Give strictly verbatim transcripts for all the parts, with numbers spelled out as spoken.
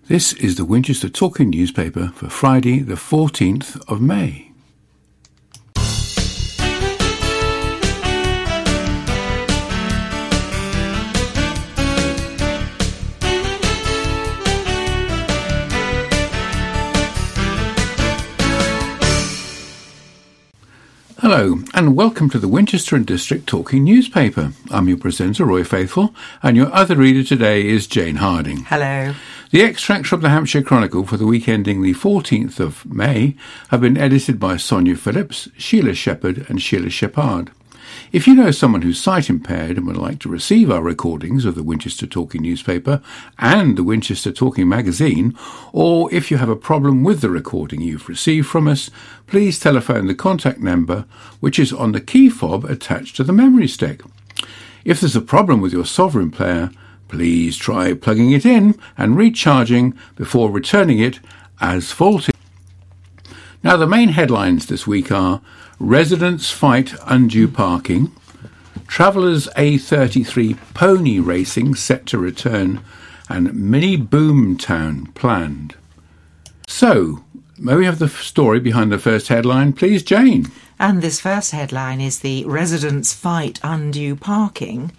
This is the Winchester Talking Newspaper for Friday the fourteenth of May. Hello and welcome to the Winchester and District Talking Newspaper. I'm your presenter, Roy Faithful, and your other reader today is Jane Harding. Hello. The extracts from the Hampshire Chronicle for the week ending the fourteenth of May have been edited by Sonia Phillips, Sheila Shepherd and Sheila Shepard. If you know someone who's sight impaired and would like to receive our recordings of the Winchester Talking Newspaper and the Winchester Talking Magazine, or if you have a problem with the recording you've received from us, please telephone the contact number which is on the key fob attached to the memory stick. If there's a problem with your Sovereign player, please try plugging it in and recharging before returning it as faulty. Now, the main headlines this week are Residents Fight Undue Parking, Travellers A thirty-three Pony Racing set to return, and Mini Boomtown planned. So, may we have the story behind the first headline, please, Jane? And this first headline is the Residents Fight Undue Parking.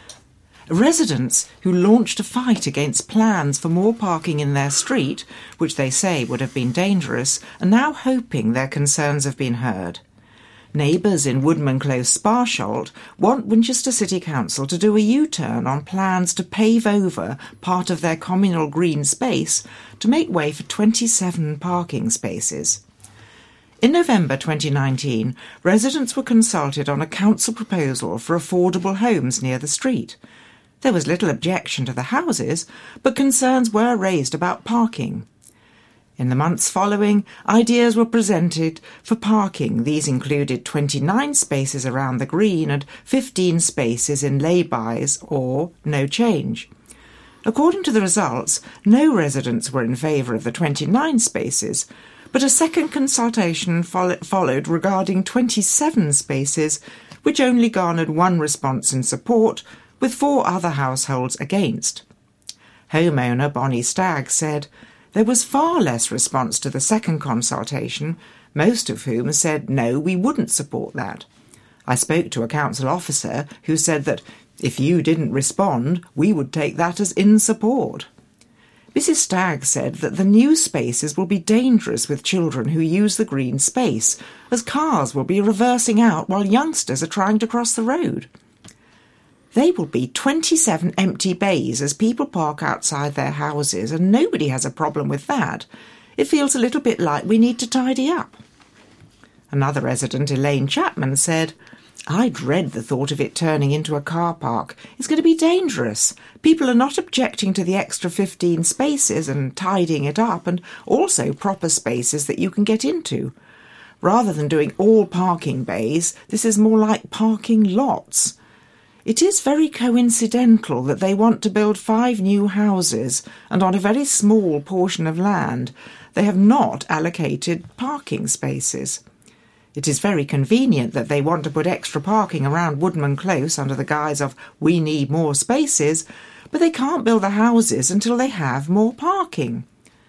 Residents who launched a fight against plans for more parking in their street, which they say would have been dangerous, are now hoping their concerns have been heard. Neighbours in Woodman Close, Sparsholt want Winchester City Council to do a U-turn on plans to pave over part of their communal green space to make way for twenty-seven parking spaces. In November twenty nineteen, residents were consulted on a council proposal for affordable homes near the street. There was little objection to the houses, but concerns were raised about parking. In the months following, ideas were presented for parking. These included twenty-nine spaces around the green and fifteen spaces in lay-bys or no change. According to the results, no residents were in favour of the twenty-nine spaces, but a second consultation fo- followed regarding twenty-seven spaces, which only garnered one response in support, with four other households against. Homeowner Bonnie Stagg said, "There was far less response to the second consultation, most of whom said no, we wouldn't support that. I spoke to a council officer who said that if you didn't respond, we would take that as in support." Missus Stagg said that the new spaces will be dangerous with children who use the green space, as cars will be reversing out while youngsters are trying to cross the road. They will be twenty-seven empty bays as people park outside their houses, and nobody has a problem with that. It feels a little bit like we need to tidy up. Another resident, Elaine Chapman, said, "I dread the thought of it turning into a car park. It's going to be dangerous. People are not objecting to the extra fifteen spaces and tidying it up, and also proper spaces that you can get into. Rather than doing all parking bays, this is more like parking lots. It is very coincidental that they want to build five new houses, and on a very small portion of land. They have not allocated parking spaces. It is very convenient that they want to put extra parking around Woodman Close under the guise of we need more spaces, but they can't build the houses until they have more parking."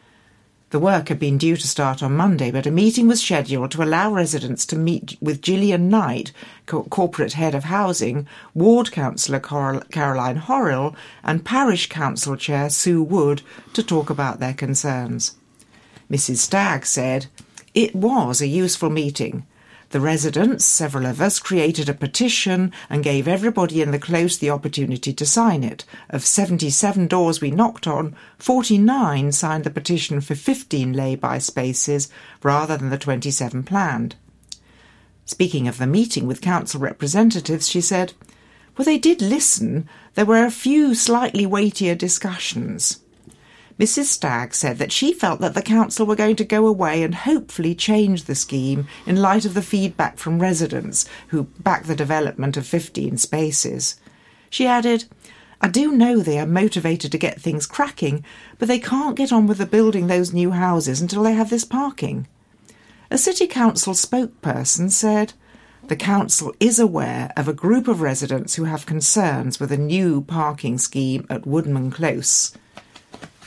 The work had been due to start on Monday, but a meeting was scheduled to allow residents to meet with Gillian Knight, co- Corporate Head of Housing, Ward Councillor Cor- Caroline Horrill, and Parish Council Chair Sue Wood to talk about their concerns. Missus Stagg said, "It was a useful meeting. The residents, several of us, created a petition and gave everybody in the close the opportunity to sign it. Of seventy-seven doors we knocked on, forty-nine signed the petition for fifteen lay-by spaces rather than the twenty-seven planned." Speaking of the meeting with council representatives, she said, "Well, they did listen. There were a few slightly weightier discussions." Missus Stagg said that she felt that the council were going to go away and hopefully change the scheme in light of the feedback from residents who back the development of fifteen spaces. She added, "I do know they are motivated to get things cracking, but they can't get on with the building those new houses until they have this parking." A City Council spokesperson said, "The council is aware of a group of residents who have concerns with a new parking scheme at Woodman Close."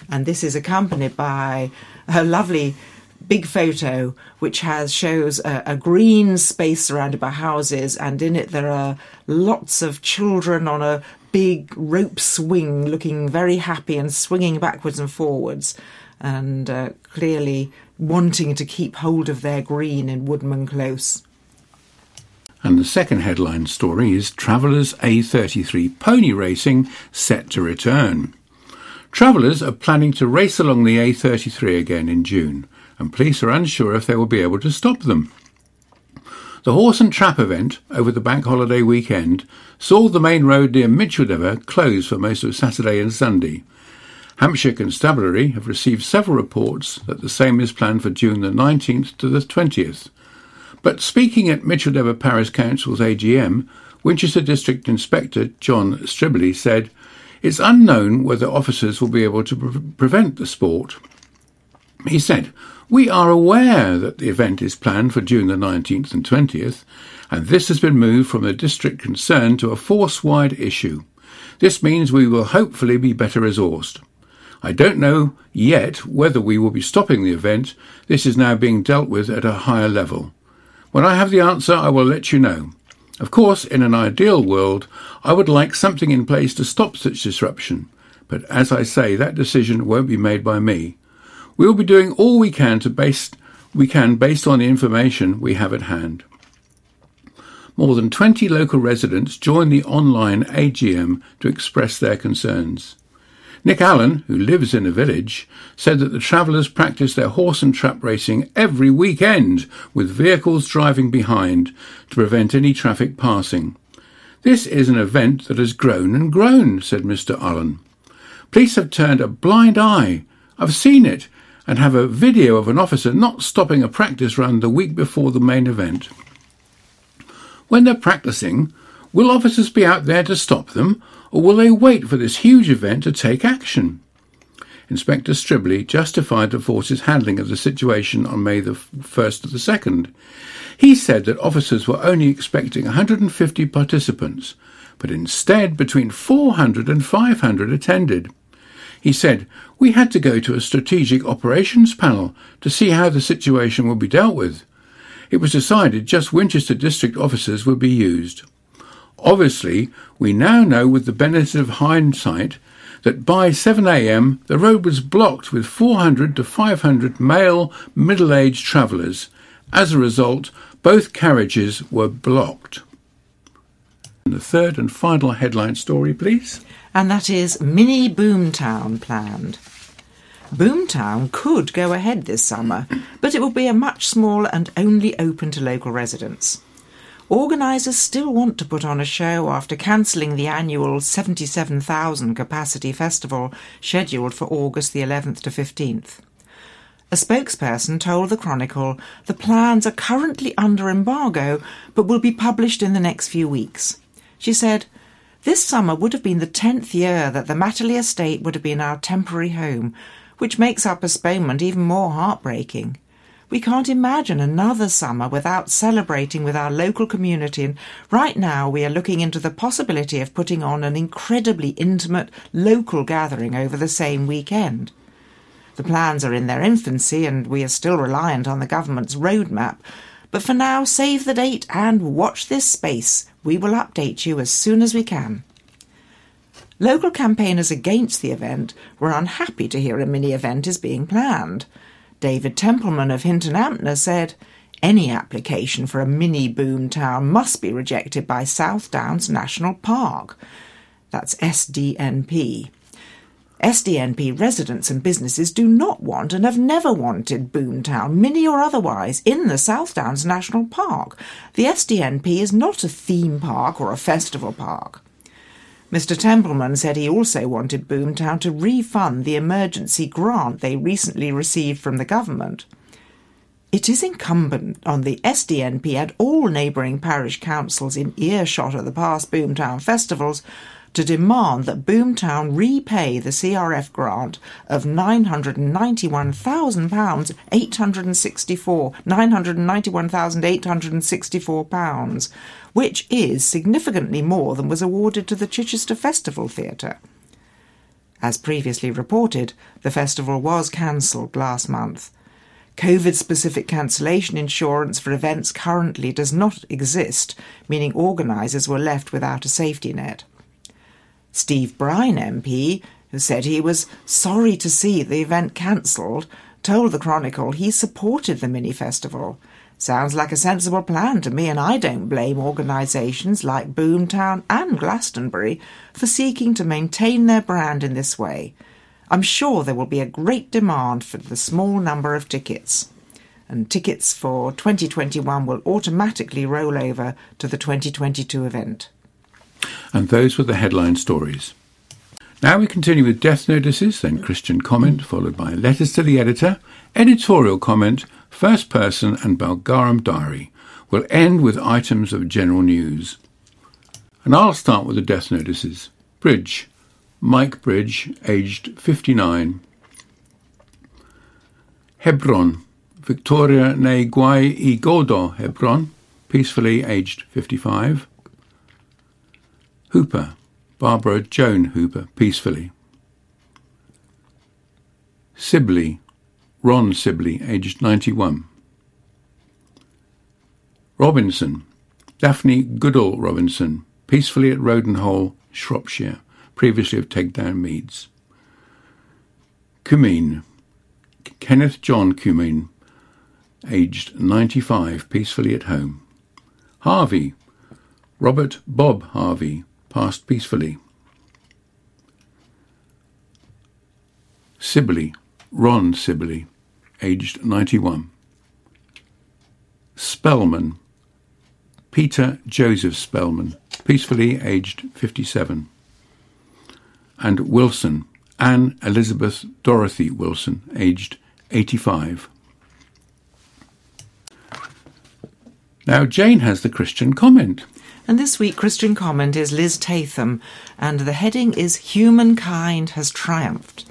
And this is accompanied by a lovely big photo which has shows a, a green space surrounded by houses, and in it there are lots of children on a big rope swing looking very happy and swinging backwards and forwards, and uh, clearly wanting to keep hold of their green in Woodman Close. And the second headline story is Travellers A thirty-three Pony Racing set to return. Travellers are planning to race along the A thirty-three again in June, and police are unsure if they will be able to stop them. The horse and trap event over the bank holiday weekend saw the main road near Micheldever closed for most of Saturday and Sunday. Hampshire Constabulary have received several reports that the same is planned for June the nineteenth to the twentieth. But speaking at Micheldever Parish Council's A G M, Winchester District Inspector John Stribley said, "It's unknown whether officers will be able to pre- prevent the sport." He said, "We are aware that the event is planned for June the nineteenth and twentieth, and this has been moved from the district concerned to a force-wide issue. This means we will hopefully be better resourced. I don't know yet whether we will be stopping the event. This is now being dealt with at a higher level. When I have the answer, I will let you know. Of course, in an ideal world, I would like something in place to stop such disruption, but as I say, that decision won't be made by me. We will be doing all we can to base we can based on the information we have at hand." More than twenty local residents joined the online A G M to express their concerns. Nick Allen, who lives in a village, said that the travellers practice their horse and trap racing every weekend, with vehicles driving behind to prevent any traffic passing. "This is an event that has grown and grown," said Mister Allen. "Police have turned a blind eye. I've seen it, and have a video of an officer not stopping a practice run the week before the main event. When they're practicing, will officers be out there to stop them, or will they wait for this huge event to take action?" Inspector Stribley justified the force's handling of the situation on May the first to the second. He said that officers were only expecting one hundred fifty participants, but instead between four hundred and five hundred attended. He said, "We had to go to a strategic operations panel to see how the situation would be dealt with. It was decided just Winchester District officers would be used. Obviously, we now know with the benefit of hindsight that by seven a.m. the road was blocked with four hundred to five hundred male middle-aged travellers. As a result, both carriages were blocked." And the third and final headline story, please. And that is Mini Boomtown planned. Boomtown could go ahead this summer, but it will be a much smaller and only open to local residents. Organisers still want to put on a show after cancelling the annual seventy-seven thousand capacity festival scheduled for August the eleventh to fifteenth. A spokesperson told the Chronicle the plans are currently under embargo but will be published in the next few weeks. She said, "This summer would have been the tenth year that the Matterley estate would have been our temporary home, which makes our postponement even more heartbreaking. We can't imagine another summer without celebrating with our local community, and right now we are looking into the possibility of putting on an incredibly intimate local gathering over the same weekend. The plans are in their infancy and we are still reliant on the government's roadmap, but for now save the date and watch this space. We will update you as soon as we can." Local campaigners against the event were unhappy to hear a mini-event is being planned. David Templeman of Hinton Ampner said, "Any application for a mini boomtown must be rejected by South Downs National Park." That's S D N P. S D N P residents and businesses do not want and have never wanted Boomtown, mini or otherwise, in the South Downs National Park. The S D N P is not a theme park or a festival park. Mister Templeman said he also wanted Boomtown to refund the emergency grant they recently received from the government. It is incumbent on the S D N P and all neighbouring parish councils in earshot of the past Boomtown festivals to demand that Boomtown repay the C R F grant of nine hundred ninety-one thousand pounds eight hundred sixty-four nine hundred ninety-one thousand eight hundred sixty-four pounds, which is significantly more than was awarded to the Chichester Festival Theatre. As previously reported, the festival was cancelled last month. COVID-specific cancellation insurance for events currently does not exist, meaning organisers were left without a safety net. Steve Brine M P, who said he was sorry to see the event cancelled, told the Chronicle he supported the mini-festival. Sounds like a sensible plan to me, and I don't blame organisations like Boomtown and Glastonbury for seeking to maintain their brand in this way. I'm sure there will be a great demand for the small number of tickets, and tickets for twenty twenty-one will automatically roll over to the twenty twenty-two event. And those were the headline stories. Now we continue with Death Notices, then Christian Comment, followed by Letters to the Editor, Editorial Comment, First Person and Balgarum Diary. We'll end with items of general news. And I'll start with the Death Notices. Bridge. Mike Bridge, aged fifty-nine. Hebron. Victoria Neguai Igodo Hebron, peacefully aged fifty-five. Hooper. Barbara Joan Hooper, peacefully. Sibley. Ron Sibley, aged ninety-one. Robinson. Daphne Goodall Robinson, peacefully at Rodenhole, Shropshire, previously of Tegdown Meads. Cumeen. Kenneth John Cumeen, aged ninety-five, peacefully at home. Harvey. Robert Bob Harvey, passed peacefully. Sibley. Ron Sibley, aged ninety-one. Spellman. Peter Joseph Spellman, peacefully aged fifty-seven. And Wilson. Anne Elizabeth Dorothy Wilson, aged eighty-five. Now Jane has the Christian Comment. And this week Christian Comment is Liz Tatham, and the heading is Humankind Has Triumphed.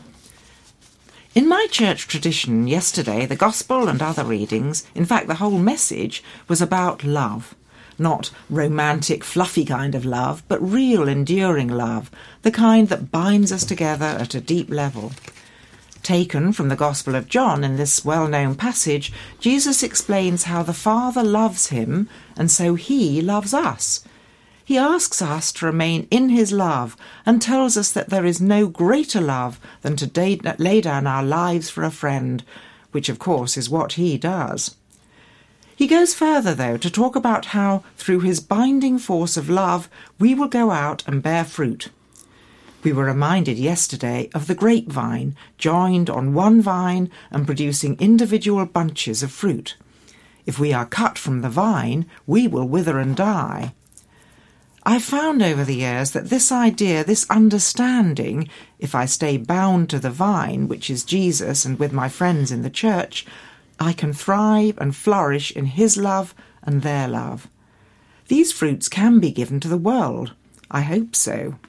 In my church tradition, yesterday, the Gospel and other readings, in fact the whole message, was about love. Not romantic, fluffy kind of love, but real, enduring love, the kind that binds us together at a deep level. Taken from the Gospel of John in this well-known passage, Jesus explains how the Father loves him, and so he loves us. He asks us to remain in his love and tells us that there is no greater love than to da- lay down our lives for a friend, which of course is what he does. He goes further, though, to talk about how, through his binding force of love, we will go out and bear fruit. We were reminded yesterday of the grapevine, joined on one vine and producing individual bunches of fruit. If we are cut from the vine, we will wither and die. I've found over the years that this idea, this understanding, if I stay bound to the vine, which is Jesus, and with my friends in the church, I can thrive and flourish in his love and their love. These fruits can be given to the world. I hope so.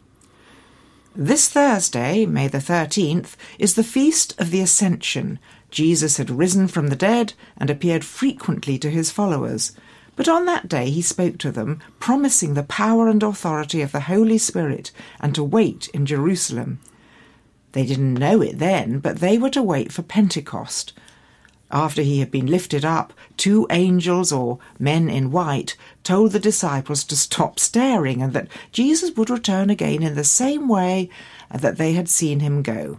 This Thursday, May the thirteenth, is the Feast of the Ascension. Jesus had risen from the dead and appeared frequently to his followers. But on that day he spoke to them, promising the power and authority of the Holy Spirit and to wait in Jerusalem. They didn't know it then, but they were to wait for Pentecost. After he had been lifted up, two angels, or men in white, told the disciples to stop staring and that Jesus would return again in the same way that they had seen him go.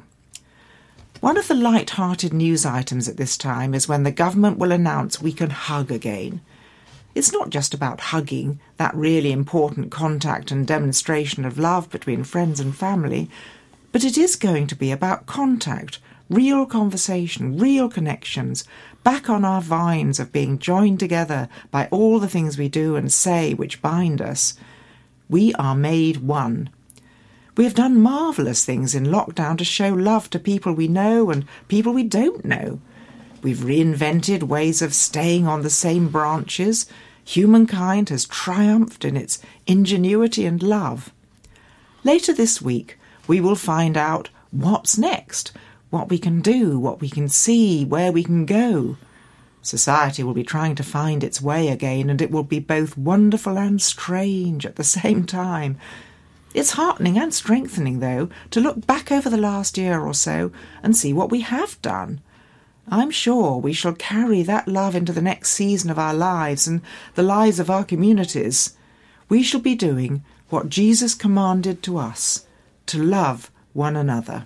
One of the light-hearted news items at this time is when the government will announce we can hug again. It's not just about hugging, that really important contact and demonstration of love between friends and family, but it is going to be about contact, real conversation, real connections, back on our vines of being joined together by all the things we do and say which bind us. We are made one. We have done marvellous things in lockdown to show love to people we know and people we don't know. We've reinvented ways of staying on the same branches. Humankind has triumphed in its ingenuity and love. Later this week, we will find out what's next, what we can do, what we can see, where we can go. Society will be trying to find its way again, and it will be both wonderful and strange at the same time. It's heartening and strengthening, though, to look back over the last year or so and see what we have done. I'm sure we shall carry that love into the next season of our lives and the lives of our communities. We shall be doing what Jesus commanded to us, to love one another.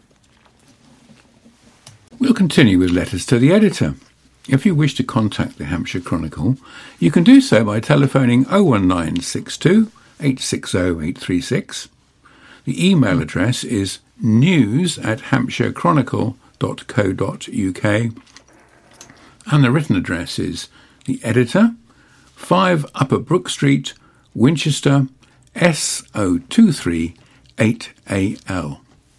We'll continue with letters to the editor. If you wish to contact the Hampshire Chronicle, you can do so by telephoning oh one nine six two, eight six oh, eight three six. The email address is news at hampshire chronicle dot co dot uk, and the written address is the editor, five Upper Brook Street, Winchester, S zero two three eight A L.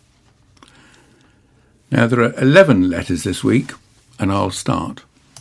Now there are eleven letters this week, and I'll start.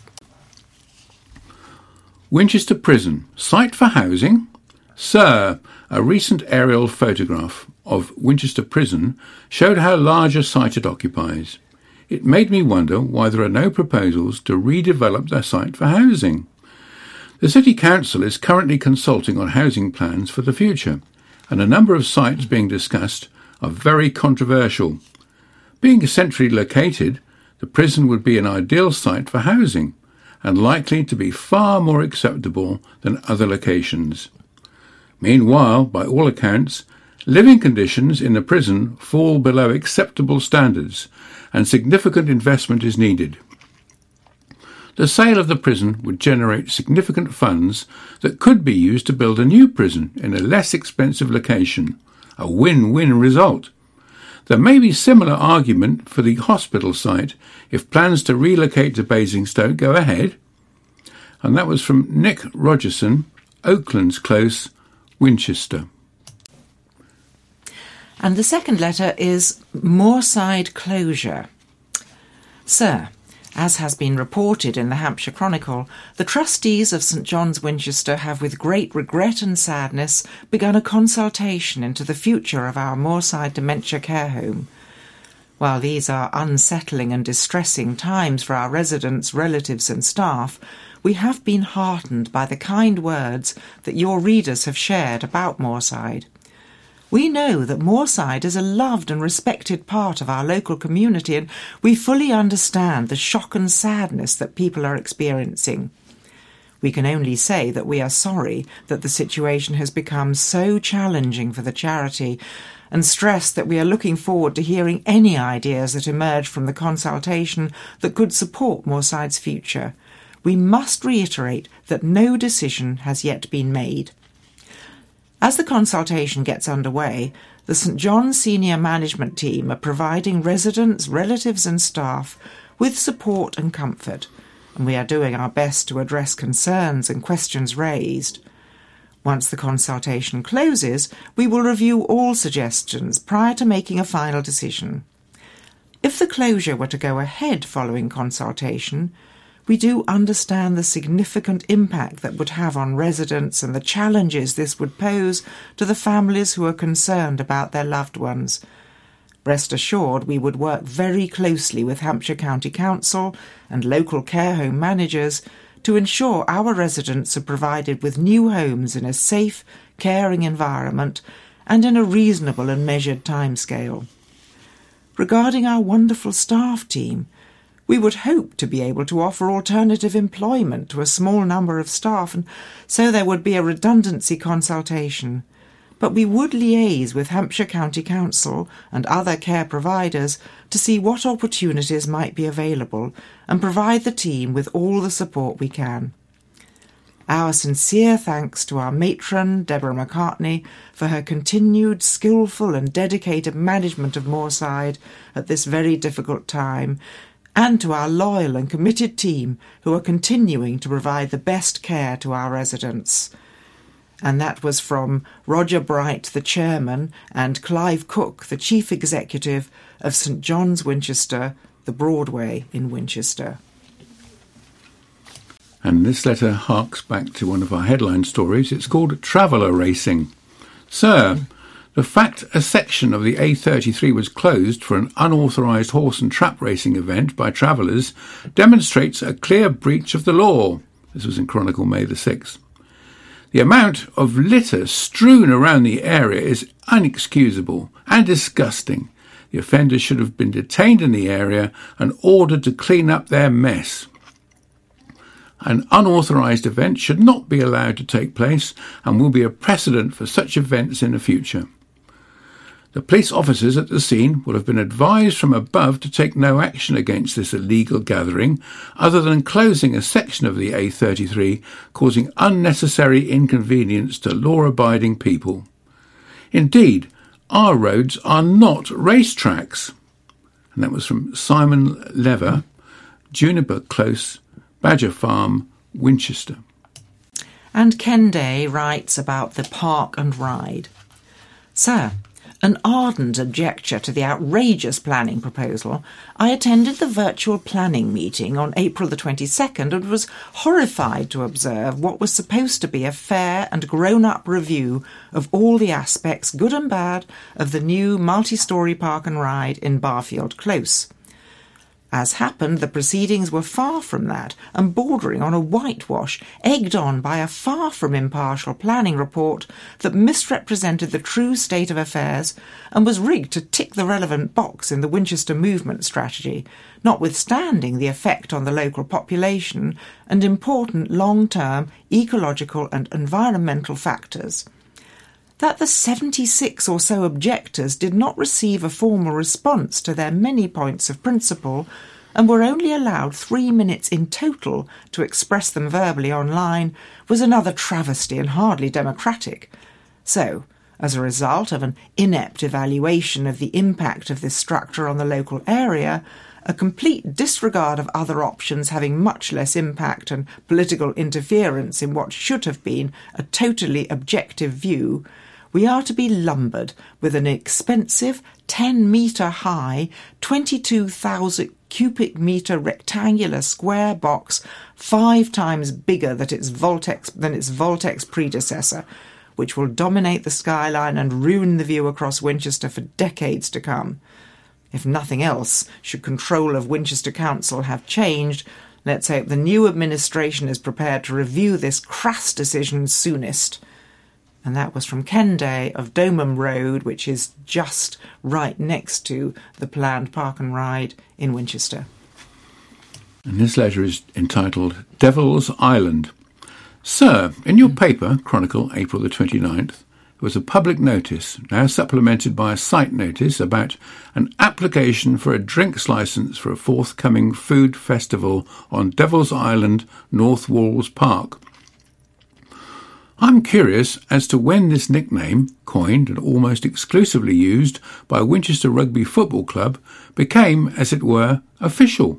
Winchester Prison, site for housing? Sir, a recent aerial photograph of Winchester Prison showed how large a site it occupies. It made me wonder why there are no proposals to redevelop their site for housing. The City Council is currently consulting on housing plans for the future, and a number of sites being discussed are very controversial. Being centrally located, the prison would be an ideal site for housing, and likely to be far more acceptable than other locations. Meanwhile, by all accounts, living conditions in the prison fall below acceptable standards, and significant investment is needed. The sale of the prison would generate significant funds that could be used to build a new prison in a less expensive location, a win-win result. There may be similar argument for the hospital site if plans to relocate to Basingstoke go ahead. And that was from Nick Rogerson, Oaklands Close, Winchester. And the second letter is Moorside Closure. Sir, as has been reported in the Hampshire Chronicle, the trustees of St John's Winchester have with great regret and sadness begun a consultation into the future of our Moorside Dementia Care Home. While these are unsettling and distressing times for our residents, relatives and staff, we have been heartened by the kind words that your readers have shared about Moorside. We know that Moorside is a loved and respected part of our local community, and we fully understand the shock and sadness that people are experiencing. We can only say that we are sorry that the situation has become so challenging for the charity, and stress that we are looking forward to hearing any ideas that emerge from the consultation that could support Moorside's future. We must reiterate that no decision has yet been made. As the consultation gets underway, the St John's senior management team are providing residents, relatives and staff with support and comfort, and we are doing our best to address concerns and questions raised. Once the consultation closes, we will review all suggestions prior to making a final decision. If the closure were to go ahead following consultation, we do understand the significant impact that would have on residents and the challenges this would pose to the families who are concerned about their loved ones. Rest assured, we would work very closely with Hampshire County Council and local care home managers to ensure our residents are provided with new homes in a safe, caring environment and in a reasonable and measured timescale. Regarding our wonderful staff team, we would hope to be able to offer alternative employment to a small number of staff, and so there would be a redundancy consultation. But we would liaise with Hampshire County Council and other care providers to see what opportunities might be available and provide the team with all the support we can. Our sincere thanks to our matron, Deborah McCartney, for her continued skillful and dedicated management of Moorside at this very difficult time, and to our loyal and committed team who are continuing to provide the best care to our residents. And that was from Roger Bright, the chairman, and Clive Cook, the chief executive of St John's Winchester, the Broadway in Winchester. And this letter harks back to one of our headline stories. It's called Traveller Racing. Sir, the fact a section of the A thirty-three was closed for an unauthorised horse and trap racing event by travellers demonstrates a clear breach of the law. This was in Chronicle May the sixth. The amount of litter strewn around the area is inexcusable and disgusting. The offenders should have been detained in the area and ordered to clean up their mess. An unauthorised event should not be allowed to take place and will be a precedent for such events in the future. The police officers at the scene will have been advised from above to take no action against this illegal gathering other than closing a section of the A thirty-three, causing unnecessary inconvenience to law-abiding people. Indeed, our roads are not racetracks. And that was from Simon Lever, Juniper Close, Badger Farm, Winchester. And Ken Day writes about the park and ride. Sir, an ardent objector to the outrageous planning proposal, I attended the virtual planning meeting on April the twenty-second and was horrified to observe what was supposed to be a fair and grown-up review of all the aspects, good and bad, of the new multi-storey park and ride in Barfield Close. As happened, the proceedings were far from that, and bordering on a whitewash, egged on by a far from impartial planning report that misrepresented the true state of affairs and was rigged to tick the relevant box in the Winchester movement strategy, notwithstanding the effect on the local population and important long-term ecological and environmental factors. That the seventy-six or so objectors did not receive a formal response to their many points of principle and were only allowed three minutes in total to express them verbally online was another travesty and hardly democratic. So, as a result of an inept evaluation of the impact of this structure on the local area, a complete disregard of other options having much less impact and political interference in what should have been a totally objective view, we are to be lumbered with an expensive ten-metre-high, twenty-two thousand cubic metre rectangular square box five times bigger than its Voltex, than its Voltex predecessor, which will dominate the skyline and ruin the view across Winchester for decades to come. If nothing else, should control of Winchester Council have changed, let's hope the new administration is prepared to review this crass decision soonest. And that was from Ken Day of Domham Road, which is just right next to the planned park and ride in Winchester. And this letter is entitled Devil's Island. Sir, in your paper, Chronicle, April the twenty-ninth, there was a public notice, now supplemented by a site notice, about an application for a drinks licence for a forthcoming food festival on Devil's Island, North Walls Park. I'm curious as to when this nickname, coined and almost exclusively used by Winchester Rugby Football Club, became, as it were, official.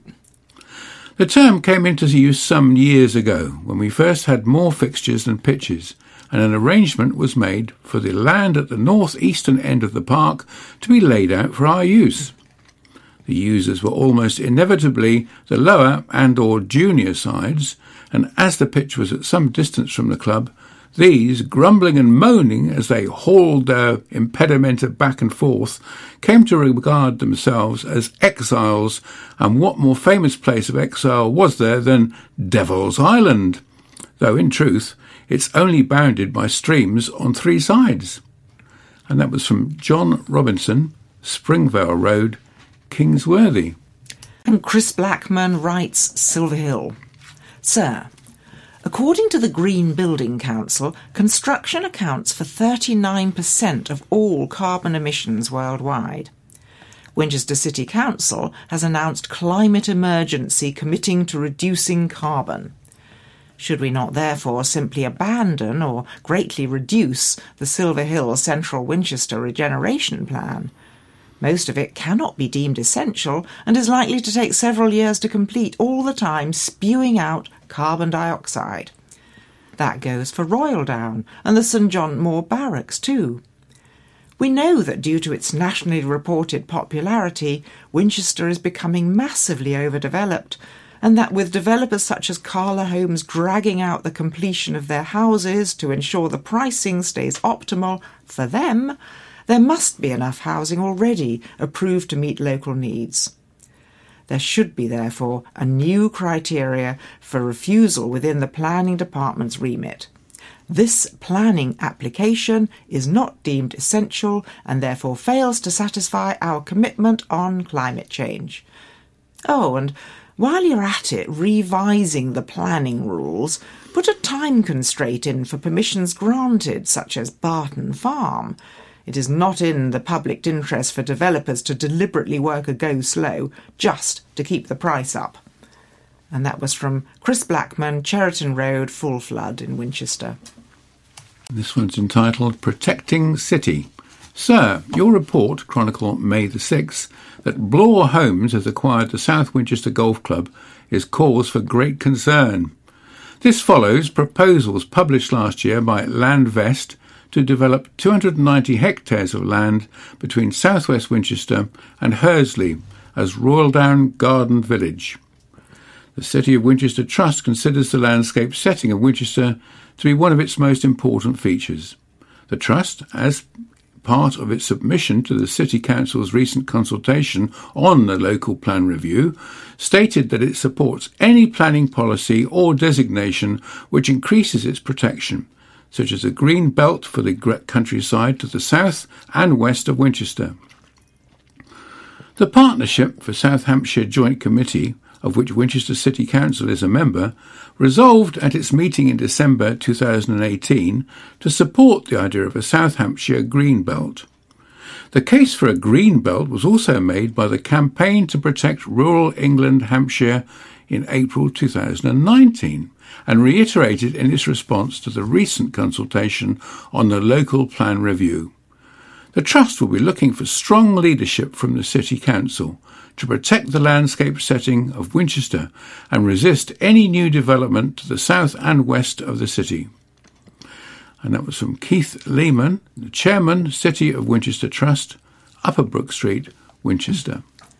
The term came into use some years ago, when we first had more fixtures than pitches, and an arrangement was made for the land at the north-eastern end of the park to be laid out for our use. The users were almost inevitably the lower and or junior sides, and as the pitch was at some distance from the club, these, grumbling and moaning as they hauled their impedimenta back and forth, came to regard themselves as exiles, and what more famous place of exile was there than Devil's Island, though in truth it's only bounded by streams on three sides. And that was from John Robinson, Springvale Road, Kingsworthy. And Chris Blackman writes Silver Hill. Sir, according to the Green Building Council, construction accounts for thirty-nine percent of all carbon emissions worldwide. Winchester City Council has announced climate emergency committing to reducing carbon. Should we not therefore simply abandon or greatly reduce the Silver Hill Central Winchester regeneration plan? Most of it cannot be deemed essential and is likely to take several years to complete, all the time spewing out carbon dioxide. That goes for Royal Down and the St John Moore Barracks too. We know that due to its nationally reported popularity, Winchester is becoming massively overdeveloped, and that with developers such as Carla Homes dragging out the completion of their houses to ensure the pricing stays optimal for them, there must be enough housing already approved to meet local needs. There should be, therefore, a new criteria for refusal within the planning department's remit. This planning application is not deemed essential and therefore fails to satisfy our commitment on climate change. Oh, and while you're at it revising the planning rules, put a time constraint in for permissions granted, such as Barton Farm. It is not in the public interest for developers to deliberately work a go-slow just to keep the price up. And that was from Chris Blackman, Cheriton Road, Full Flood in Winchester. This one's entitled Protecting City. Sir, your report, Chronicle May the sixth, that Blore Homes has acquired the South Winchester Golf Club is cause for great concern. This follows proposals published last year by Landvest to develop two hundred ninety hectares of land between South West Winchester and Hursley as Royal Down Garden Village. The City of Winchester Trust considers the landscape setting of Winchester to be one of its most important features. The Trust, as part of its submission to the City Council's recent consultation on the local plan review, stated that it supports any planning policy or designation which increases its protection, such as a green belt for the countryside to the south and west of Winchester. The Partnership for South Hampshire Joint Committee, of which Winchester City Council is a member, resolved at its meeting in December two thousand eighteen to support the idea of a South Hampshire green belt. The case for a green belt was also made by the Campaign to Protect Rural England Hampshire in April two thousand nineteen, and reiterated in its response to the recent consultation on the local plan review. The Trust will be looking for strong leadership from the City Council to protect the landscape setting of Winchester and resist any new development to the south and west of the city. And that was from Keith Lehman, the Chairman, City of Winchester Trust, Upper Brook Street, Winchester.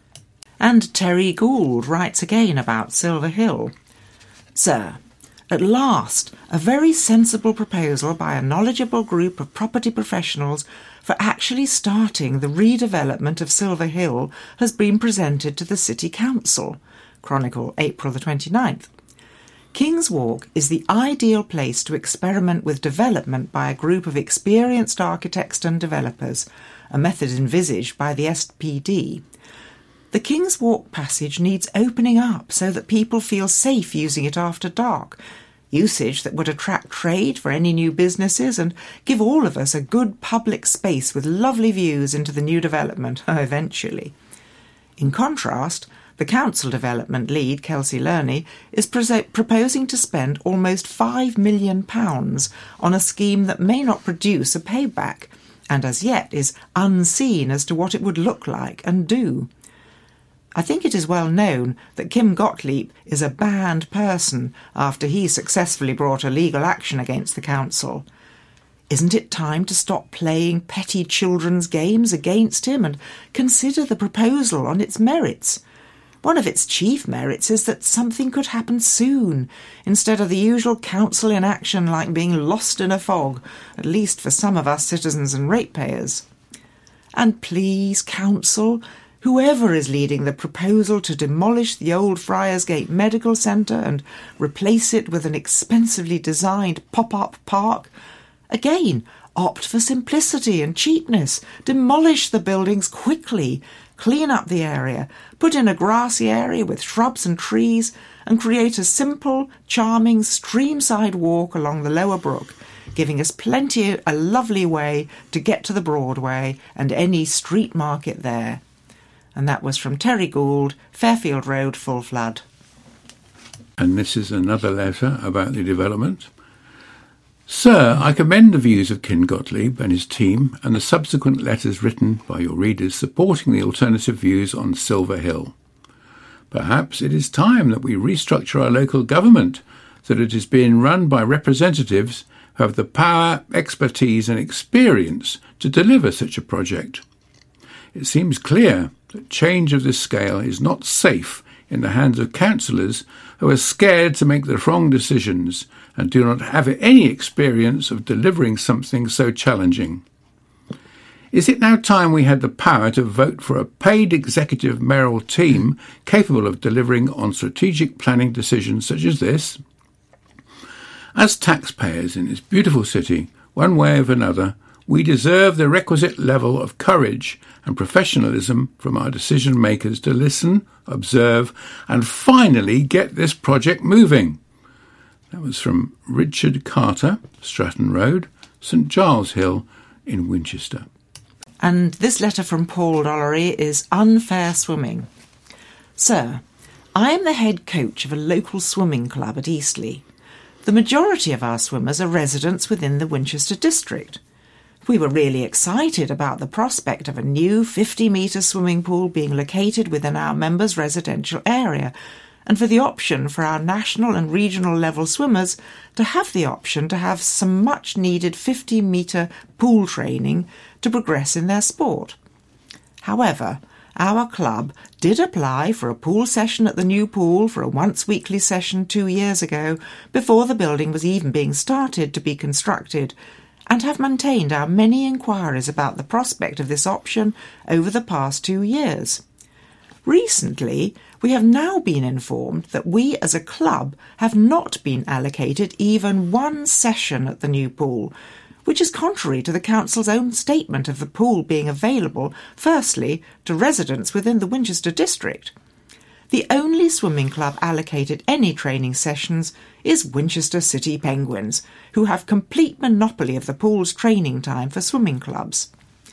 And Terry Gould writes again about Silver Hill. Sir, at last, a very sensible proposal by a knowledgeable group of property professionals for actually starting the redevelopment of Silver Hill has been presented to the City Council. Chronicle, April the twenty-ninth. King's Walk is the ideal place to experiment with development by a group of experienced architects and developers, a method envisaged by the S P D. The King's Walk passage needs opening up so that people feel safe using it after dark, usage that would attract trade for any new businesses and give all of us a good public space with lovely views into the new development, eventually. In contrast, the council development lead, Kelsey Lerney, is pre- proposing to spend almost five million pounds on a scheme that may not produce a payback, and as yet is unseen as to what it would look like and do. I think it is well known that Kim Gottlieb is a banned person after he successfully brought a legal action against the council. Isn't it time to stop playing petty children's games against him and consider the proposal on its merits? One of its chief merits is that something could happen soon, instead of the usual council inaction like being lost in a fog, at least for some of us citizens and ratepayers. And please, council, whoever is leading the proposal to demolish the old Friarsgate Medical Centre and replace it with an expensively designed pop-up park, again, opt for simplicity and cheapness, demolish the buildings quickly, clean up the area, put in a grassy area with shrubs and trees, and create a simple, charming streamside walk along the lower brook, giving us plenty a lovely way to get to the Broadway and any street market there. And that was from Terry Gould, Fairfield Road, Full Flood. And this is another letter about the development. Sir, I commend the views of Ken Gottlieb and his team and the subsequent letters written by your readers supporting the alternative views on Silver Hill. Perhaps it is time that we restructure our local government so that it is being run by representatives who have the power, expertise and experience to deliver such a project. It seems clear that change of this scale is not safe in the hands of councillors who are scared to make the wrong decisions and do not have any experience of delivering something so challenging. Is it now time we had the power to vote for a paid executive mayoral team capable of delivering on strategic planning decisions such as this? As taxpayers in this beautiful city, one way or another, we deserve the requisite level of courage and professionalism from our decision makers to listen, observe, and finally get this project moving. That was from Richard Carter, Stratton Road, St Giles Hill in Winchester. And this letter from Paul Dollery is Unfair Swimming. Sir, I am the head coach of a local swimming club at Eastleigh. The majority of our swimmers are residents within the Winchester district. We were really excited about the prospect of a new fifty-metre swimming pool being located within our members' residential area, and for the option for our national and regional level swimmers to have the option to have some much-needed fifty-metre pool training to progress in their sport. However, our club did apply for a pool session at the new pool for a once-weekly session two years ago, before the building was even being started to be constructed, and have maintained our many inquiries about the prospect of this option over the past two years. Recently, we have now been informed that we as a club have not been allocated even one session at the new pool, which is contrary to the council's own statement of the pool being available, firstly, to residents within the Winchester district. The only swimming club allocated any training sessions is Winchester City Penguins, who have complete monopoly of the pool's training time for swimming clubs.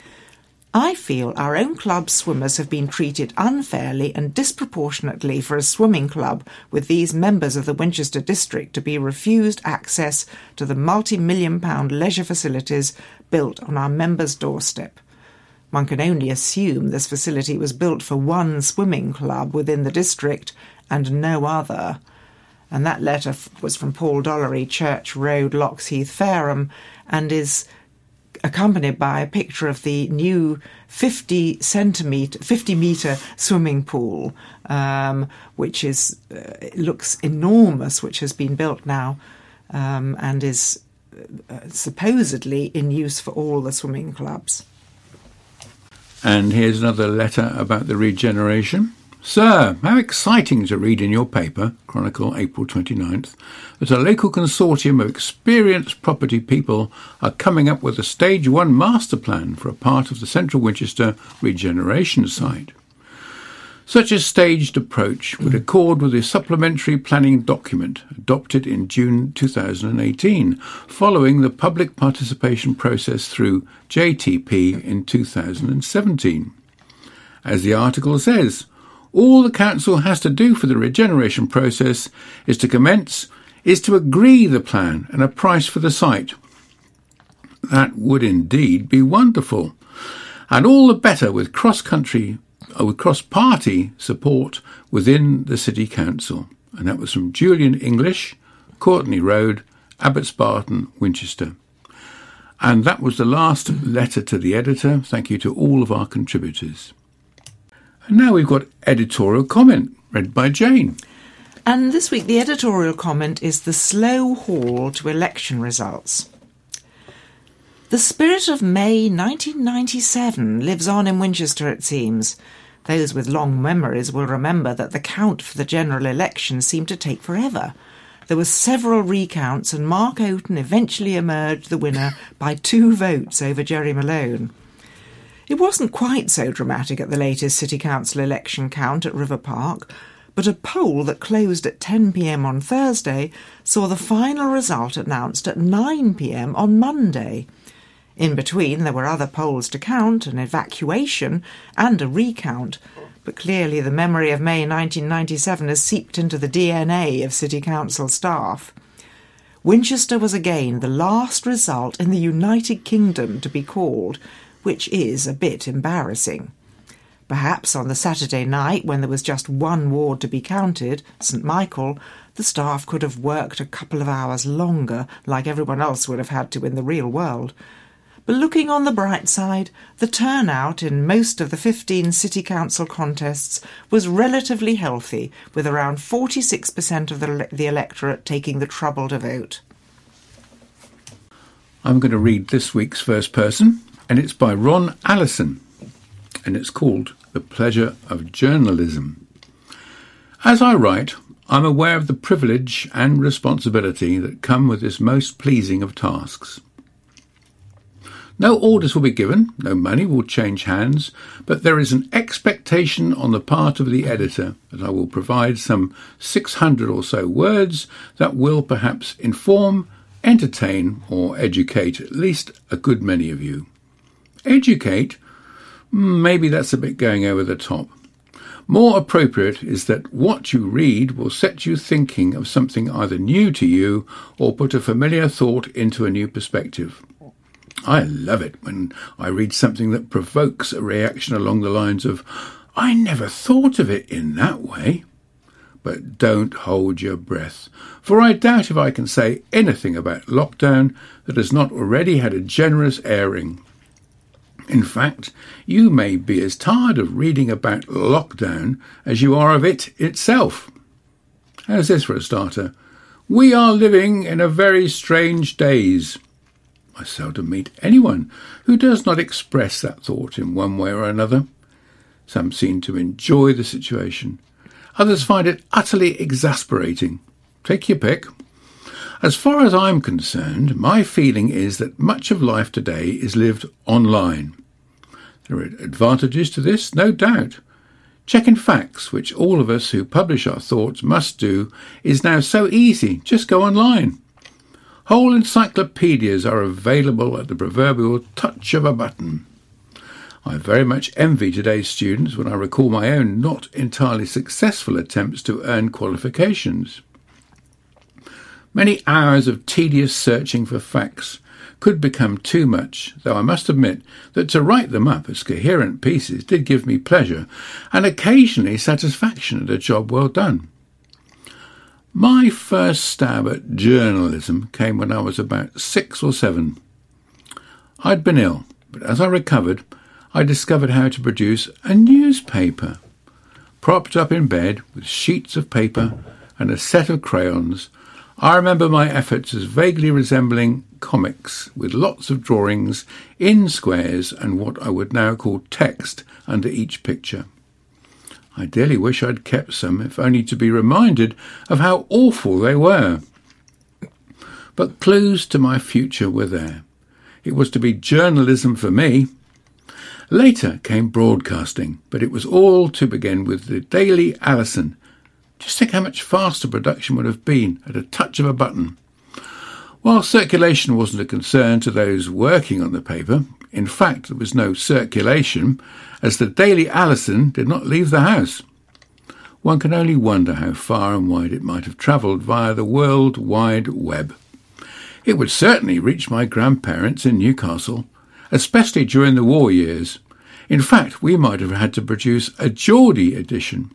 I feel our own club's swimmers have been treated unfairly and disproportionately for a swimming club with these members of the Winchester district to be refused access to the multi-million pound leisure facilities built on our members' doorstep. One can only assume this facility was built for one swimming club within the district and no other. And that letter f- was from Paul Dollery, Church Road, Loxheath, Fareham, and is accompanied by a picture of the new fifty centimetre, fifty metre swimming pool, um, which is uh, it looks enormous, which has been built now um, and is uh, supposedly in use for all the swimming clubs. And here's another letter about the regeneration. Sir, how exciting to read in your paper, Chronicle, April twenty-ninth, that a local consortium of experienced property people are coming up with a Stage one master plan for a part of the Central Winchester regeneration site. Such a staged approach would accord with the supplementary planning document adopted in June two thousand eighteen, following the public participation process through J T P in two thousand seventeen. As the article says, all the council has to do for the regeneration process is to commence, is to agree the plan and a price for the site. That would indeed be wonderful, and all the better with cross-country with cross-party support within the City Council. And that was from Julian English, Courtney Road, Abbots Barton, Winchester. And that was the last letter to the editor. Thank you to all of our contributors. And now we've got editorial comment, read by Jane. And this week the editorial comment is the slow haul to election results. The spirit of May nineteen ninety-seven lives on in Winchester, it seems. Those with long memories will remember that the count for the general election seemed to take forever. There were several recounts and Mark Oaten eventually emerged the winner by two votes over Jerry Malone. It wasn't quite so dramatic at the latest City Council election count at River Park, but a poll that closed at ten p.m. on Thursday saw the final result announced at nine p.m. on Monday. In between, there were other polls to count, an evacuation and a recount, but clearly the memory of May nineteen ninety-seven has seeped into the D N A of City Council staff. Winchester was again the last result in the United Kingdom to be called, which is a bit embarrassing. Perhaps on the Saturday night, when there was just one ward to be counted, St Michael, the staff could have worked a couple of hours longer, like everyone else would have had to in the real world. But looking on the bright side, the turnout in most of the fifteen City Council contests was relatively healthy, with around forty-six percent of the, the electorate taking the trouble to vote. I'm going to read this week's first person, and it's by Ron Allison, and it's called The Pleasure of Journalism. As I write, I'm aware of the privilege and responsibility that come with this most pleasing of tasks. No orders will be given, no money will change hands, but there is an expectation on the part of the editor that I will provide some six hundred or so words that will perhaps inform, entertain or educate at least a good many of you. Educate? Maybe that's a bit going over the top. More appropriate is that what you read will set you thinking of something either new to you or put a familiar thought into a new perspective. I love it when I read something that provokes a reaction along the lines of, I never thought of it in that way. But don't hold your breath, for I doubt if I can say anything about lockdown that has not already had a generous airing. In fact, you may be as tired of reading about lockdown as you are of it itself. How's this for a starter? We are living in a very strange days. I seldom meet anyone who does not express that thought in one way or another. Some seem to enjoy the situation. Others find it utterly exasperating. Take your pick. As far as I'm concerned, my feeling is that much of life today is lived online. There are advantages to this, no doubt. Checking facts, which all of us who publish our thoughts must do, is now so easy. Just go online. Whole encyclopedias are available at the proverbial touch of a button. I very much envy today's students when I recall my own not entirely successful attempts to earn qualifications. Many hours of tedious searching for facts could become too much, though I must admit that to write them up as coherent pieces did give me pleasure and occasionally satisfaction at a job well done. My first stab at journalism came when I was about six or seven. I'd been ill, but as I recovered, I discovered how to produce a newspaper. Propped up in bed with sheets of paper and a set of crayons, I remember my efforts as vaguely resembling comics, with lots of drawings in squares and what I would now call text under each picture. I dearly wish I'd kept some, if only to be reminded of how awful they were. But clues to my future were there. It was to be journalism for me. Later came broadcasting, but it was all to begin with the Daily Alison. Just think how much faster production would have been at a touch of a button. While circulation wasn't a concern to those working on the paper, in fact there was no circulation, as the Daily Alison did not leave the house. One can only wonder how far and wide it might have travelled via the World Wide Web. It would certainly reach my grandparents in Newcastle, especially during the war years. In fact, we might have had to produce a Geordie edition.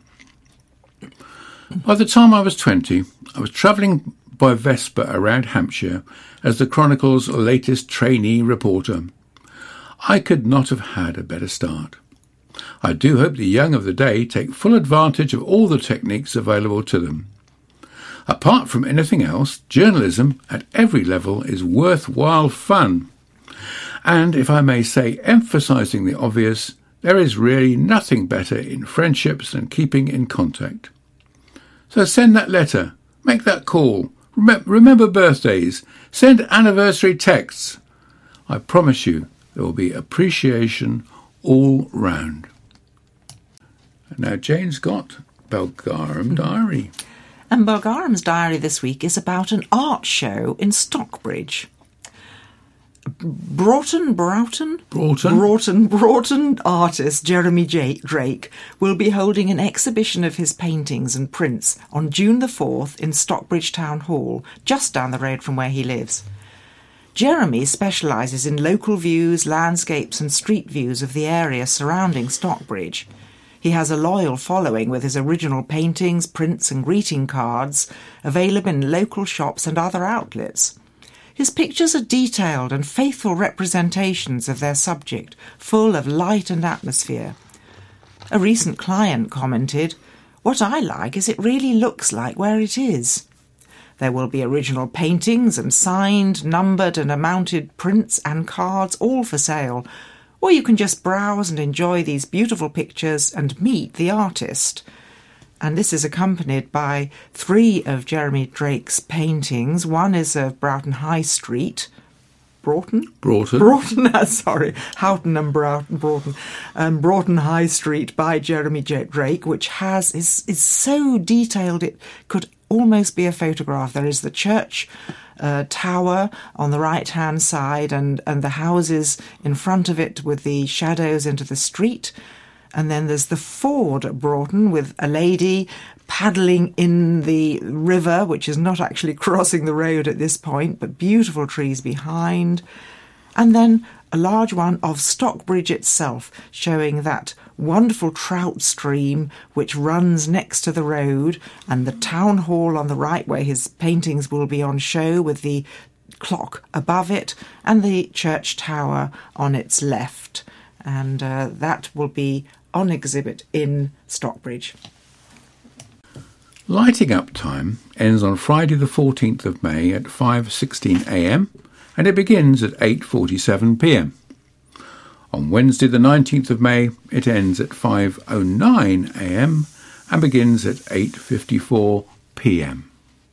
By the time I was twenty, I was travelling by Vespa around Hampshire as the Chronicle's latest trainee reporter. I could not have had a better start. I do hope the young of the day take full advantage of all the techniques available to them. Apart from anything else, journalism at every level is worthwhile fun. And, if I may say, emphasising the obvious, there is really nothing better in friendships than keeping in contact. So send that letter, make that call, rem- remember birthdays, send anniversary texts. I promise you there will be appreciation all round. Now Jane's got Belgarum Diary. And Belgarum's Diary this week is about an art show in Stockbridge. Broughton, Broughton? Broughton. Broughton, Broughton artist Jeremy J- Drake will be holding an exhibition of his paintings and prints on June the fourth in Stockbridge Town Hall, just down the road from where he lives. Jeremy specialises in local views, landscapes and street views of the area surrounding Stockbridge. He has a loyal following with his original paintings, prints and greeting cards available in local shops and other outlets. His pictures are detailed and faithful representations of their subject, full of light and atmosphere. A recent client commented, "What I like is it really looks like where it is." There will be original paintings and signed, numbered and mounted prints and cards all for sale, or you can just browse and enjoy these beautiful pictures and meet the artist. and this is accompanied by three of Jeremy Drake's paintings. One is of Broughton High Street. Broughton? Broughton. Broughton, sorry. Houghton and Broughton. Broughton. Um, Broughton High Street by Jeremy J. Drake, which has is, is so detailed it could almost be a photograph. There is the church uh, tower on the right-hand side and, and the houses in front of it with the shadows into the street. And then there's the ford at Broughton with a lady paddling in the river, which is not actually crossing the road at this point, but beautiful trees behind. And then a large one of Stockbridge itself, showing that wonderful trout stream which runs next to the road, and the town hall on the right where his paintings will be on show with the clock above it, and the church tower on its left. And uh, that will be on exhibit in Stockbridge. Lighting up time ends on Friday the fourteenth of May at five sixteen a m and it begins at eight forty-seven p m. On Wednesday the nineteenth of May it ends at five oh nine a m and begins at eight fifty-four p m.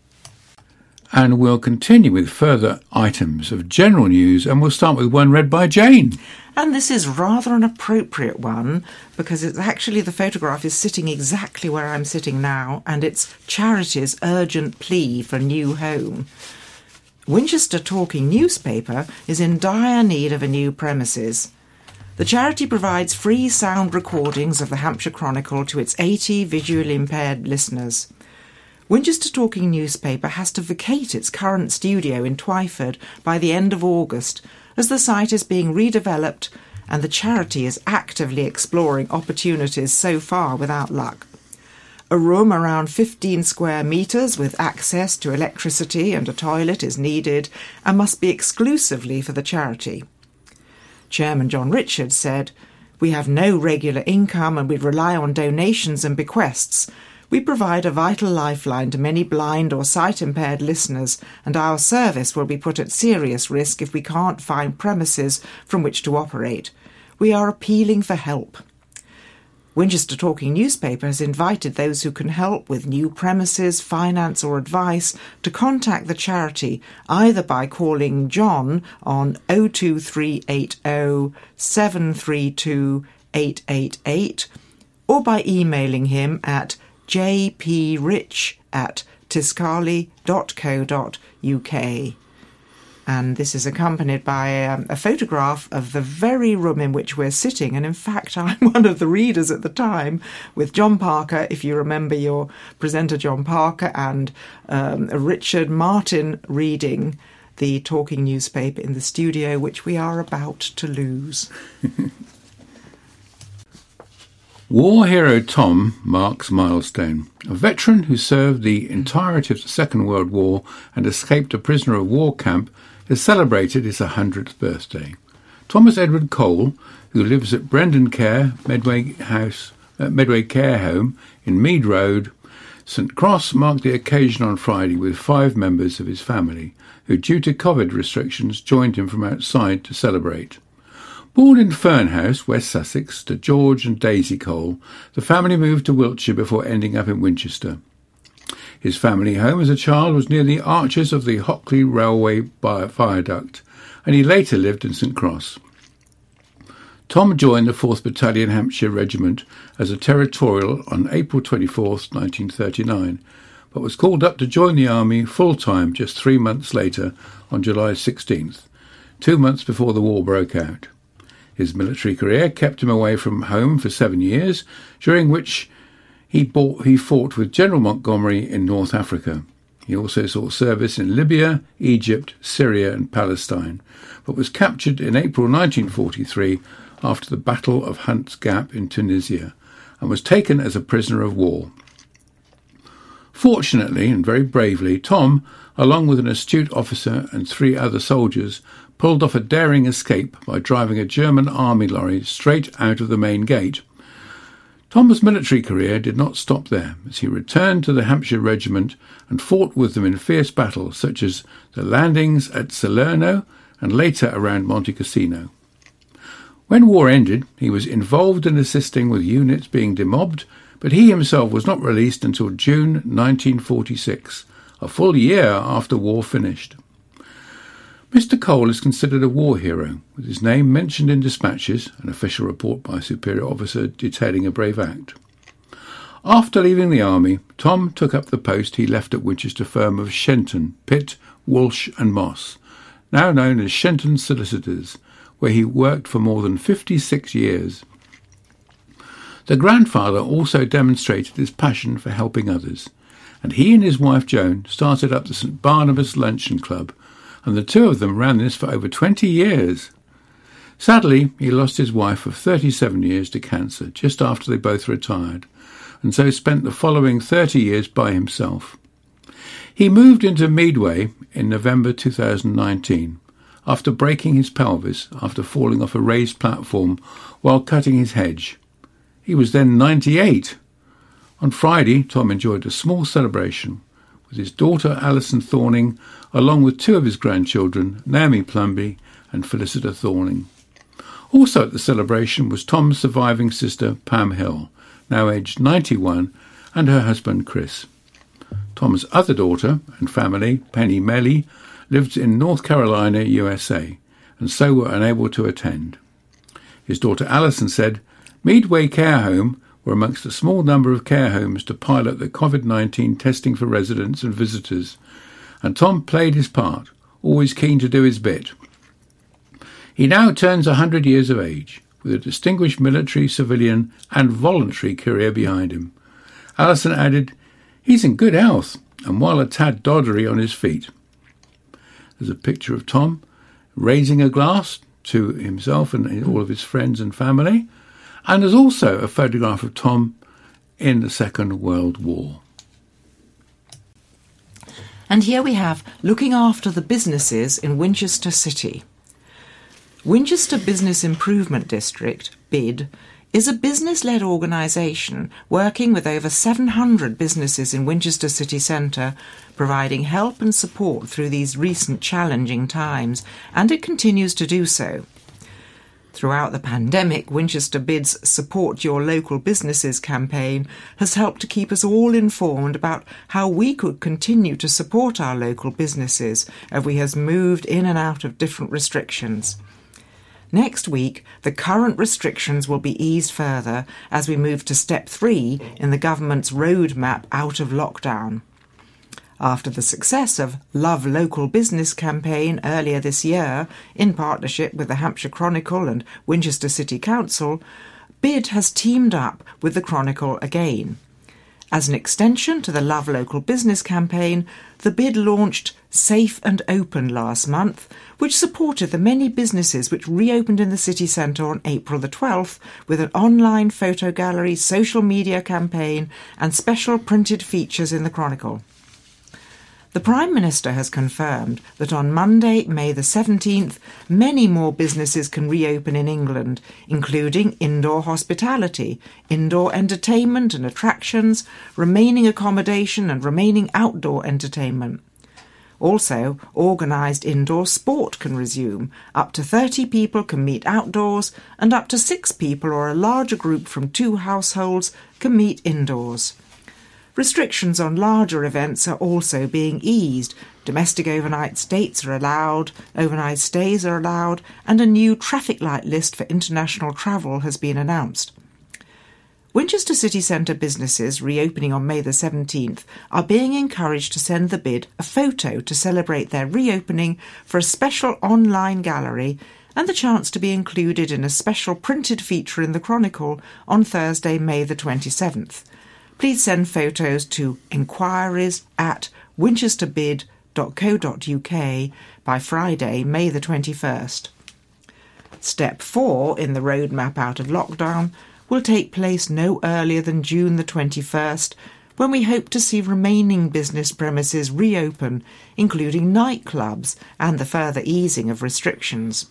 And we'll continue with further items of general news, and we'll start with one read by Jane. And this is rather an appropriate one because it's actually the photograph is sitting exactly where I'm sitting now, and it's Charity's urgent plea for a new home. Winchester Talking Newspaper is in dire need of a new premises. The charity provides free sound recordings of the Hampshire Chronicle to its eighty visually impaired listeners. Winchester Talking Newspaper has to vacate its current studio in Twyford by the end of August, as the site is being redeveloped and the charity is actively exploring opportunities so far without luck. A room around fifteen square metres with access to electricity and a toilet is needed and must be exclusively for the charity. Chairman John Richards said, "We have no regular income and we rely on donations and bequests. We provide a vital lifeline to many blind or sight-impaired listeners, and our service will be put at serious risk if we can't find premises from which to operate. We are appealing for help." Winchester Talking Newspaper has invited those who can help with new premises, finance or advice to contact the charity either by calling John on oh two three eight oh, seven three two, eight eight eight or by emailing him at jprich at tiscali dot co dot uk. And this is accompanied by um, a photograph of the very room in which we're sitting. And in fact, I'm one of the readers at the time with John Parker, if you remember your presenter John Parker, and um, Richard Martin reading the Talking Newspaper in the studio, which we are about to lose. War hero Tom marks milestone. A veteran who served the entirety of the Second World War and escaped a prisoner of war camp has celebrated his one hundredth birthday. Thomas Edward Cole, who lives at Brendan Care Medway House, uh, Medway Care Home in Mead Road, St Cross, marked the occasion on Friday with five members of his family, who, due to COVID restrictions, joined him from outside to celebrate. Born in Fernhouse, West Sussex, to George and Daisy Cole, the family moved to Wiltshire before ending up in Winchester. His family home as a child was near the arches of the Hockley Railway Viaduct, and he later lived in St Cross. Tom joined the fourth Battalion Hampshire Regiment as a territorial on April twenty-fourth, nineteen thirty-nine, but was called up to join the army full-time just three months later on July sixteenth, two months before the war broke out. His military career kept him away from home for seven years, during which he, bought, he fought with General Montgomery in North Africa. He also saw service in Libya, Egypt, Syria and Palestine, but was captured in April nineteen forty-three after the Battle of Hunt's Gap in Tunisia, and was taken as a prisoner of war. Fortunately, and very bravely, Tom, along with an astute officer and three other soldiers, pulled off a daring escape by driving a German army lorry straight out of the main gate. Tom's military career did not stop there, as he returned to the Hampshire Regiment and fought with them in fierce battles such as the landings at Salerno and later around Monte Cassino. When war ended, he was involved in assisting with units being demobbed, but he himself was not released until June nineteen forty-six, a full year after war finished. Mister Cole is considered a war hero, with his name mentioned in dispatches, an official report by a superior officer detailing a brave act. After leaving the army, Tom took up the post he left at Winchester firm of Shenton, Pitt, Walsh and Moss, now known as Shenton Solicitors, where he worked for more than fifty-six years. The grandfather also demonstrated his passion for helping others, and he and his wife Joan started up the St Barnabas Luncheon Club, and the two of them ran this for over twenty years. Sadly, he lost his wife of thirty-seven years to cancer just after they both retired, and so spent the following thirty years by himself. He moved into Medway in November two thousand nineteen, after breaking his pelvis after falling off a raised platform while cutting his hedge. He was then ninety-eight. On Friday, Tom enjoyed a small celebration with his daughter Alison Thorning, along with two of his grandchildren, Naomi Plumby and Felicita Thorning. Also at the celebration was Tom's surviving sister, Pam Hill, now aged ninety-one, and her husband, Chris. Tom's other daughter and family, Penny Melly, lived in North Carolina, U S A, and so were unable to attend. His daughter Alison said, Medway Care Home were amongst a small number of care homes to pilot the COVID nineteen testing for residents and visitors, and Tom played his part, always keen to do his bit. He now turns one hundred years of age, with a distinguished military, civilian and voluntary career behind him. Alison added, he's in good health, and while a tad doddery on his feet. There's a picture of Tom raising a glass to himself and all of his friends and family, and there's also a photograph of Tom in the Second World War. And here we have looking after the businesses in Winchester City. Winchester Business Improvement District, B I D, is a business-led organisation working with over seven hundred businesses in Winchester city centre, providing help and support through these recent challenging times, and it continues to do so. Throughout the pandemic, Winchester B I D's Support Your Local Businesses campaign has helped to keep us all informed about how we could continue to support our local businesses as we have moved in and out of different restrictions. Next week, the current restrictions will be eased further as we move to step three in the government's roadmap out of lockdown. After the success of Love Local Business campaign earlier this year, in partnership with the Hampshire Chronicle and Winchester City Council, B I D has teamed up with the Chronicle again. As an extension to the Love Local Business campaign, the B I D launched Safe and Open last month, which supported the many businesses which reopened in the city centre on April the twelfth with an online photo gallery, social media campaign and special printed features in the Chronicle. The Prime Minister has confirmed that on Monday, May the seventeenth, many more businesses can reopen in England, including indoor hospitality, indoor entertainment and attractions, remaining accommodation and remaining outdoor entertainment. Also, organised indoor sport can resume. Up to thirty people can meet outdoors, and up to six people or a larger group from two households can meet indoors. Restrictions on larger events are also being eased. Domestic overnight stays are allowed, overnight stays are allowed, and a new traffic light list for international travel has been announced. Winchester City Centre businesses reopening on May the seventeenth are being encouraged to send the B I D a photo to celebrate their reopening for a special online gallery and the chance to be included in a special printed feature in the Chronicle on Thursday, May the twenty-seventh. Please send photos to inquiries at winchesterbid dot co dot uk by Friday, May the twenty-first. Step four in the roadmap out of lockdown will take place no earlier than June the twenty-first, when we hope to see remaining business premises reopen, including nightclubs and the further easing of restrictions.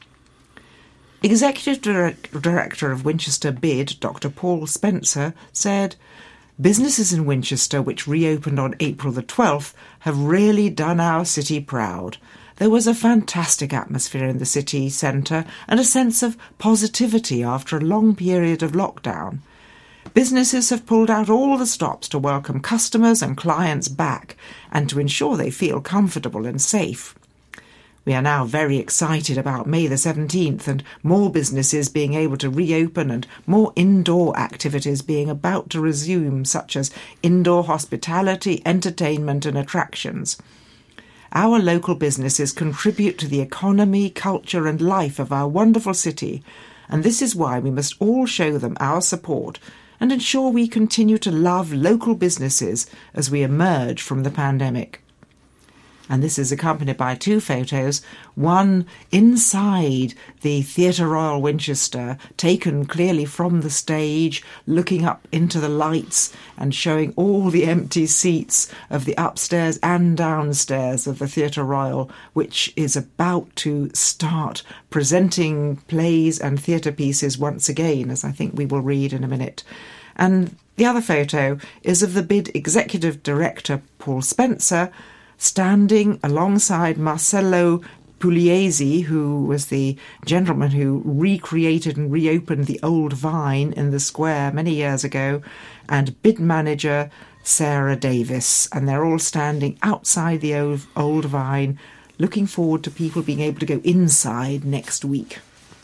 Executive Direct- Director of Winchester B I D, Doctor Paul Spencer, said, "Businesses in Winchester which reopened on April the twelfth have really done our city proud. There was a fantastic atmosphere in the city centre and a sense of positivity after a long period of lockdown. Businesses have pulled out all the stops to welcome customers and clients back and to ensure they feel comfortable and safe. We are now very excited about May the seventeenth and more businesses being able to reopen and more indoor activities being about to resume, such as indoor hospitality, entertainment and attractions. Our local businesses contribute to the economy, culture and life of our wonderful city, and this is why we must all show them our support and ensure we continue to love local businesses as we emerge from the pandemic. And this is accompanied by two photos, one inside the Theatre Royal Winchester, taken clearly from the stage, looking up into the lights and showing all the empty seats of the upstairs and downstairs of the Theatre Royal, which is about to start presenting plays and theatre pieces once again, as I think we will read in a minute. And the other photo is of the B I D Executive Director, Paul Spencer, standing alongside Marcello Pugliese, who was the gentleman who recreated and reopened the old Vine in the square many years ago, and B I D manager Sarah Davis. And they're all standing outside the old, old Vine, looking forward to people being able to go inside next week.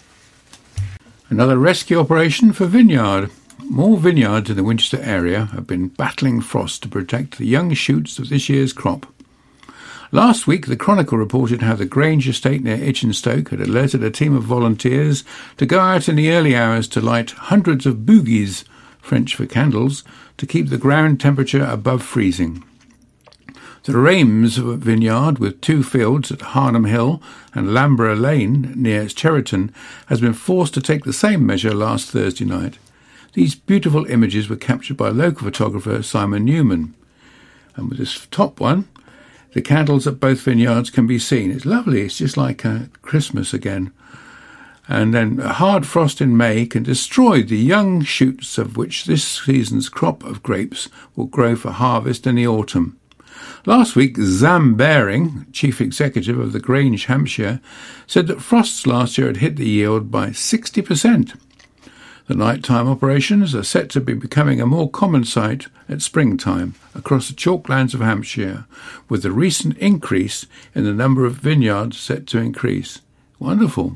Another rescue operation for Vineyard. More vineyards in the Winchester area have been battling frost to protect the young shoots of this year's crop. Last week, the Chronicle reported how the Grange estate near Itchenstoke had alerted a team of volunteers to go out in the early hours to light hundreds of bougies, French for candles, to keep the ground temperature above freezing. The Rames vineyard, with two fields at Harnham Hill and Lamborough Lane near Cheriton, has been forced to take the same measure last Thursday night. These beautiful images were captured by local photographer Simon Newman. And with this top one, the candles at both vineyards can be seen. It's lovely. It's just like uh, Christmas again. And then a hard frost in May can destroy the young shoots of which this season's crop of grapes will grow for harvest in the autumn. Last week, Zam Baring, chief executive of the Grange, Hampshire, said that frosts last year had hit the yield by sixty percent. The nighttime operations are set to be becoming a more common sight at springtime across the chalklands of Hampshire, with the recent increase in the number of vineyards set to increase. Wonderful.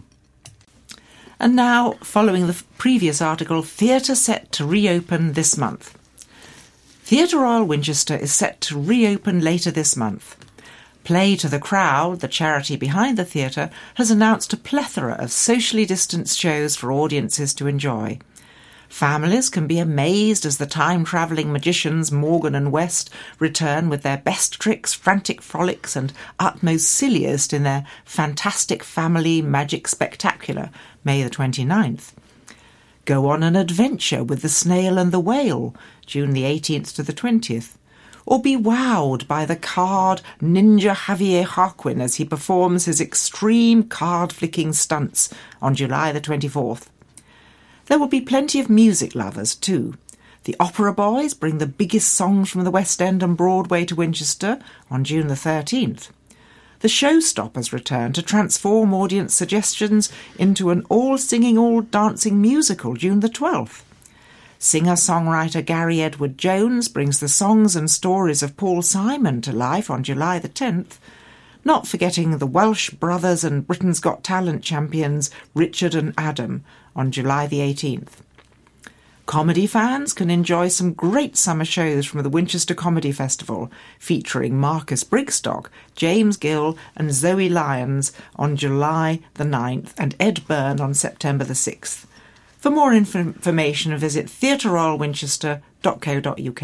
And now, following the previous article, theatre set to reopen this month. Theatre Royal Winchester is set to reopen later this month. Play to the Crowd, the charity behind the theatre, has announced a plethora of socially distanced shows for audiences to enjoy. Families can be amazed as the time-travelling magicians Morgan and West return with their best tricks, frantic frolics and utmost silliest in their Fantastic Family Magic Spectacular, May the twenty-ninth. Go on an adventure with the Snail and the Whale, June the eighteenth to the twentieth. Or be wowed by the card ninja Javier Harquin as he performs his extreme card-flicking stunts on July the twenty-fourth. There will be plenty of music lovers too. The Opera Boys bring the biggest songs from the West End and Broadway to Winchester on June the thirteenth. The Showstoppers return to transform audience suggestions into an all-singing, all-dancing musical June the twelfth. Singer-songwriter Gary Edward Jones brings the songs and stories of Paul Simon to life on July the tenth, not forgetting the Welsh Brothers and Britain's Got Talent champions Richard and Adam on July the eighteenth. Comedy fans can enjoy some great summer shows from the Winchester Comedy Festival, featuring Marcus Brigstock, James Gill and Zoe Lyons on July the ninth and Ed Byrne on September the sixth. For more inf- information, visit theatre royal winchester dot co dot uk.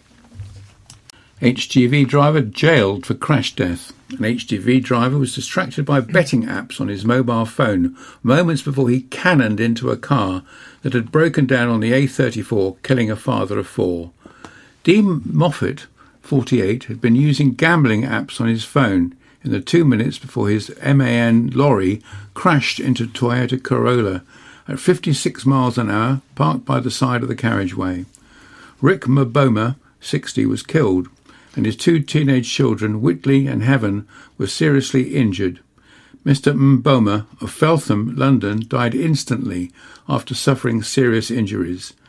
H G V driver jailed for crash death. An H G V driver was distracted by betting apps on his mobile phone moments before he cannoned into a car that had broken down on the A thirty-four, killing a father of four. Dean Moffat, forty-eight, had been using gambling apps on his phone in the two minutes before his M A N lorry crashed into Toyota Corolla at fifty-six miles an hour, parked by the side of the carriageway. Rick Mboma, sixty, was killed, and his two teenage children, Whitley and Heaven, were seriously injured. Mister Mboma of Feltham, London, died instantly after suffering serious injuries.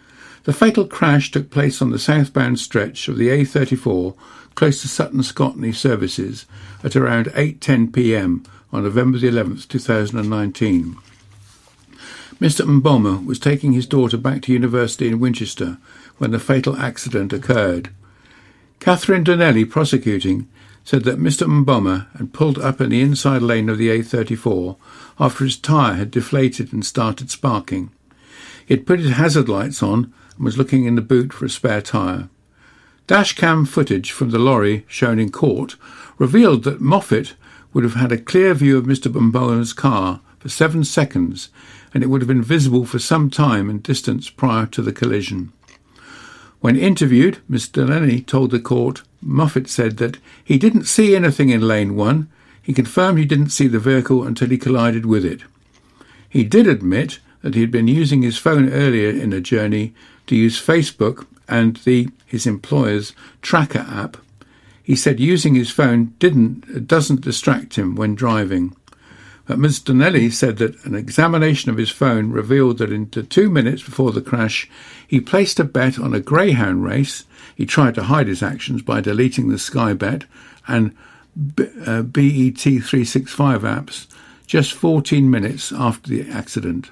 The fatal crash took place on the southbound stretch of the A thirty-four close to Sutton-Scotney services at around eight ten p m on November the eleventh, two thousand nineteen. Mister Mboma was taking his daughter back to university in Winchester when the fatal accident occurred. Catherine Donnelly, prosecuting, said that Mister Mboma had pulled up in the inside lane of the A thirty-four after his tyre had deflated and started sparking. He had put his hazard lights on and was looking in the boot for a spare tyre. Dashcam footage from the lorry shown in court revealed that Moffat would have had a clear view of Mister Mboma's car for seven seconds, and it would have been visible for some time and distance prior to the collision. When interviewed, Mister Donnelly told the court Moffat said that he didn't see anything in lane one. He confirmed he didn't see the vehicle until he collided with it. He did admit that he had been using his phone earlier in the journey to use Facebook and the his employer's tracker app. He said using his phone didn't doesn't distract him when driving. But Mister Donnelly said that an examination of his phone revealed that in the two minutes before the crash, he placed a bet on a greyhound race. He tried to hide his actions by deleting the Sky Bet and B- uh, B E T three sixty-five apps just fourteen minutes after the accident.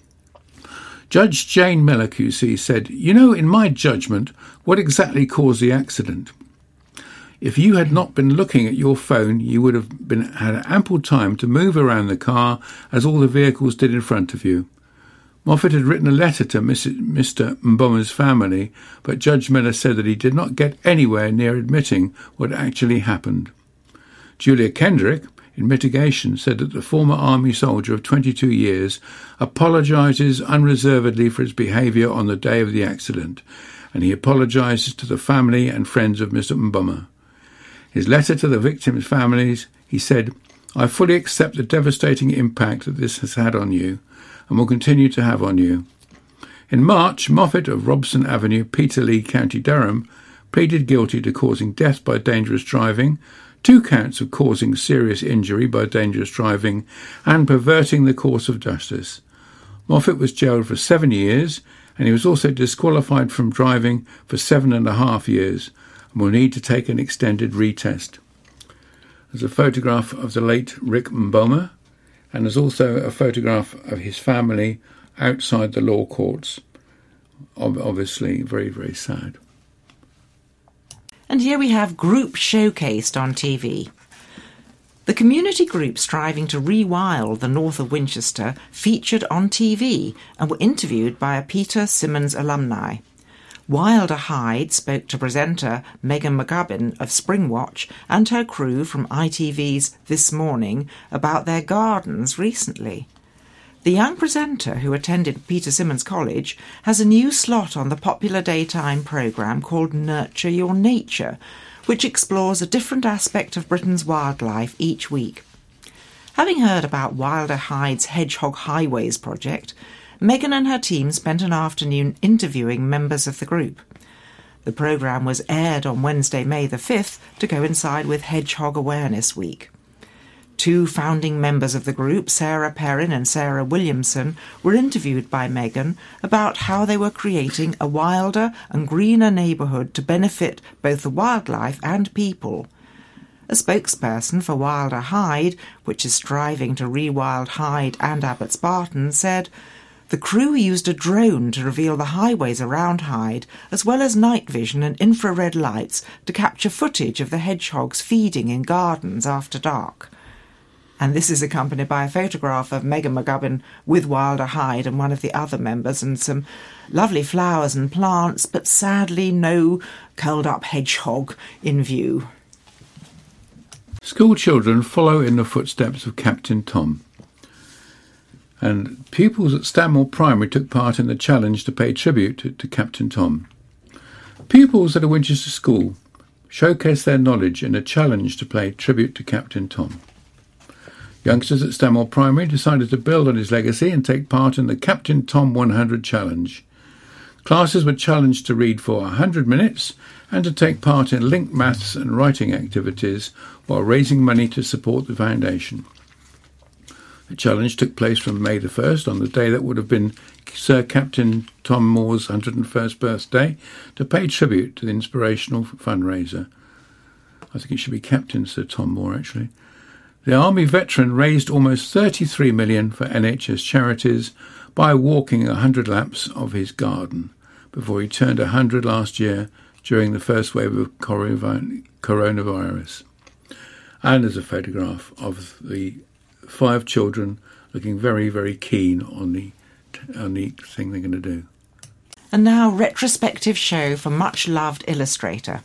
Judge Jane Miller Q C said, "You know, in my judgment, what exactly caused the accident? If you had not been looking at your phone, you would have been had ample time to move around the car as all the vehicles did in front of you." Moffat had written a letter to Mister Mboma's family, but Judge Miller said that he did not get anywhere near admitting what actually happened. Julia Kendrick, in mitigation, said that the former army soldier of twenty-two years apologises unreservedly for his behaviour on the day of the accident, and he apologises to the family and friends of Mister Mboma. His letter to the victims' families, he said, "I fully accept the devastating impact that this has had on you and will continue to have on you." In March, Moffat of Robson Avenue, Peterlee, County Durham, pleaded guilty to causing death by dangerous driving, two counts of causing serious injury by dangerous driving, and perverting the course of justice. Moffat was jailed for seven years, and he was also disqualified from driving for seven and a half years, and will need to take an extended retest. There's a photograph of the late Rick Mboma, and there's also a photograph of his family outside the law courts. Obviously, very, very sad. And here we have Group showcased on T V. The community group striving to rewild the north of Winchester featured on T V and were interviewed by a Peter Simmons alumni. Wilder Hyde spoke to presenter Megan McGubbin of Springwatch and her crew from I T V's This Morning about their gardens recently. The young presenter, who attended Peter Simmons College, has a new slot on the popular daytime programme called Nurture Your Nature, which explores a different aspect of Britain's wildlife each week. Having heard about Wilder Hyde's Hedgehog Highways project, Megan and her team spent an afternoon interviewing members of the group. The programme was aired on Wednesday, May the fifth, to coincide with Hedgehog Awareness Week. Two founding members of the group, Sarah Perrin and Sarah Williamson, were interviewed by Megan about how they were creating a wilder and greener neighbourhood to benefit both the wildlife and people. A spokesperson for Wilder Hyde, which is striving to rewild Hyde and Abbot Spartan, said, "The crew used a drone to reveal the highways around Hyde, as well as night vision and infrared lights to capture footage of the hedgehogs feeding in gardens after dark." And this is accompanied by a photograph of Megan McGubbin with Wilder Hyde and one of the other members, and some lovely flowers and plants, but sadly no curled-up hedgehog in view. School children follow in the footsteps of Captain Tom. And pupils at Stanmore Primary took part in the challenge to pay tribute to, to Captain Tom. Pupils at a Winchester school showcased their knowledge in a challenge to pay tribute to Captain Tom. Youngsters at Stanmore Primary decided to build on his legacy and take part in the Captain Tom one hundred challenge. Classes were challenged to read for one hundred minutes and to take part in linked maths and writing activities while raising money to support the foundation. The challenge took place from May the first, on the day that would have been Sir Captain Tom Moore's one hundred and first birthday, to pay tribute to the inspirational fundraiser. I think it should be Captain Sir Tom Moore, actually. The Army veteran raised almost thirty-three million dollars for N H S charities by walking one hundred laps of his garden before he turned one hundred last year during the first wave of coronavirus. And there's a photograph of the five children looking very, very keen on the, on the thing they're going to do. And now, retrospective show for much-loved illustrator.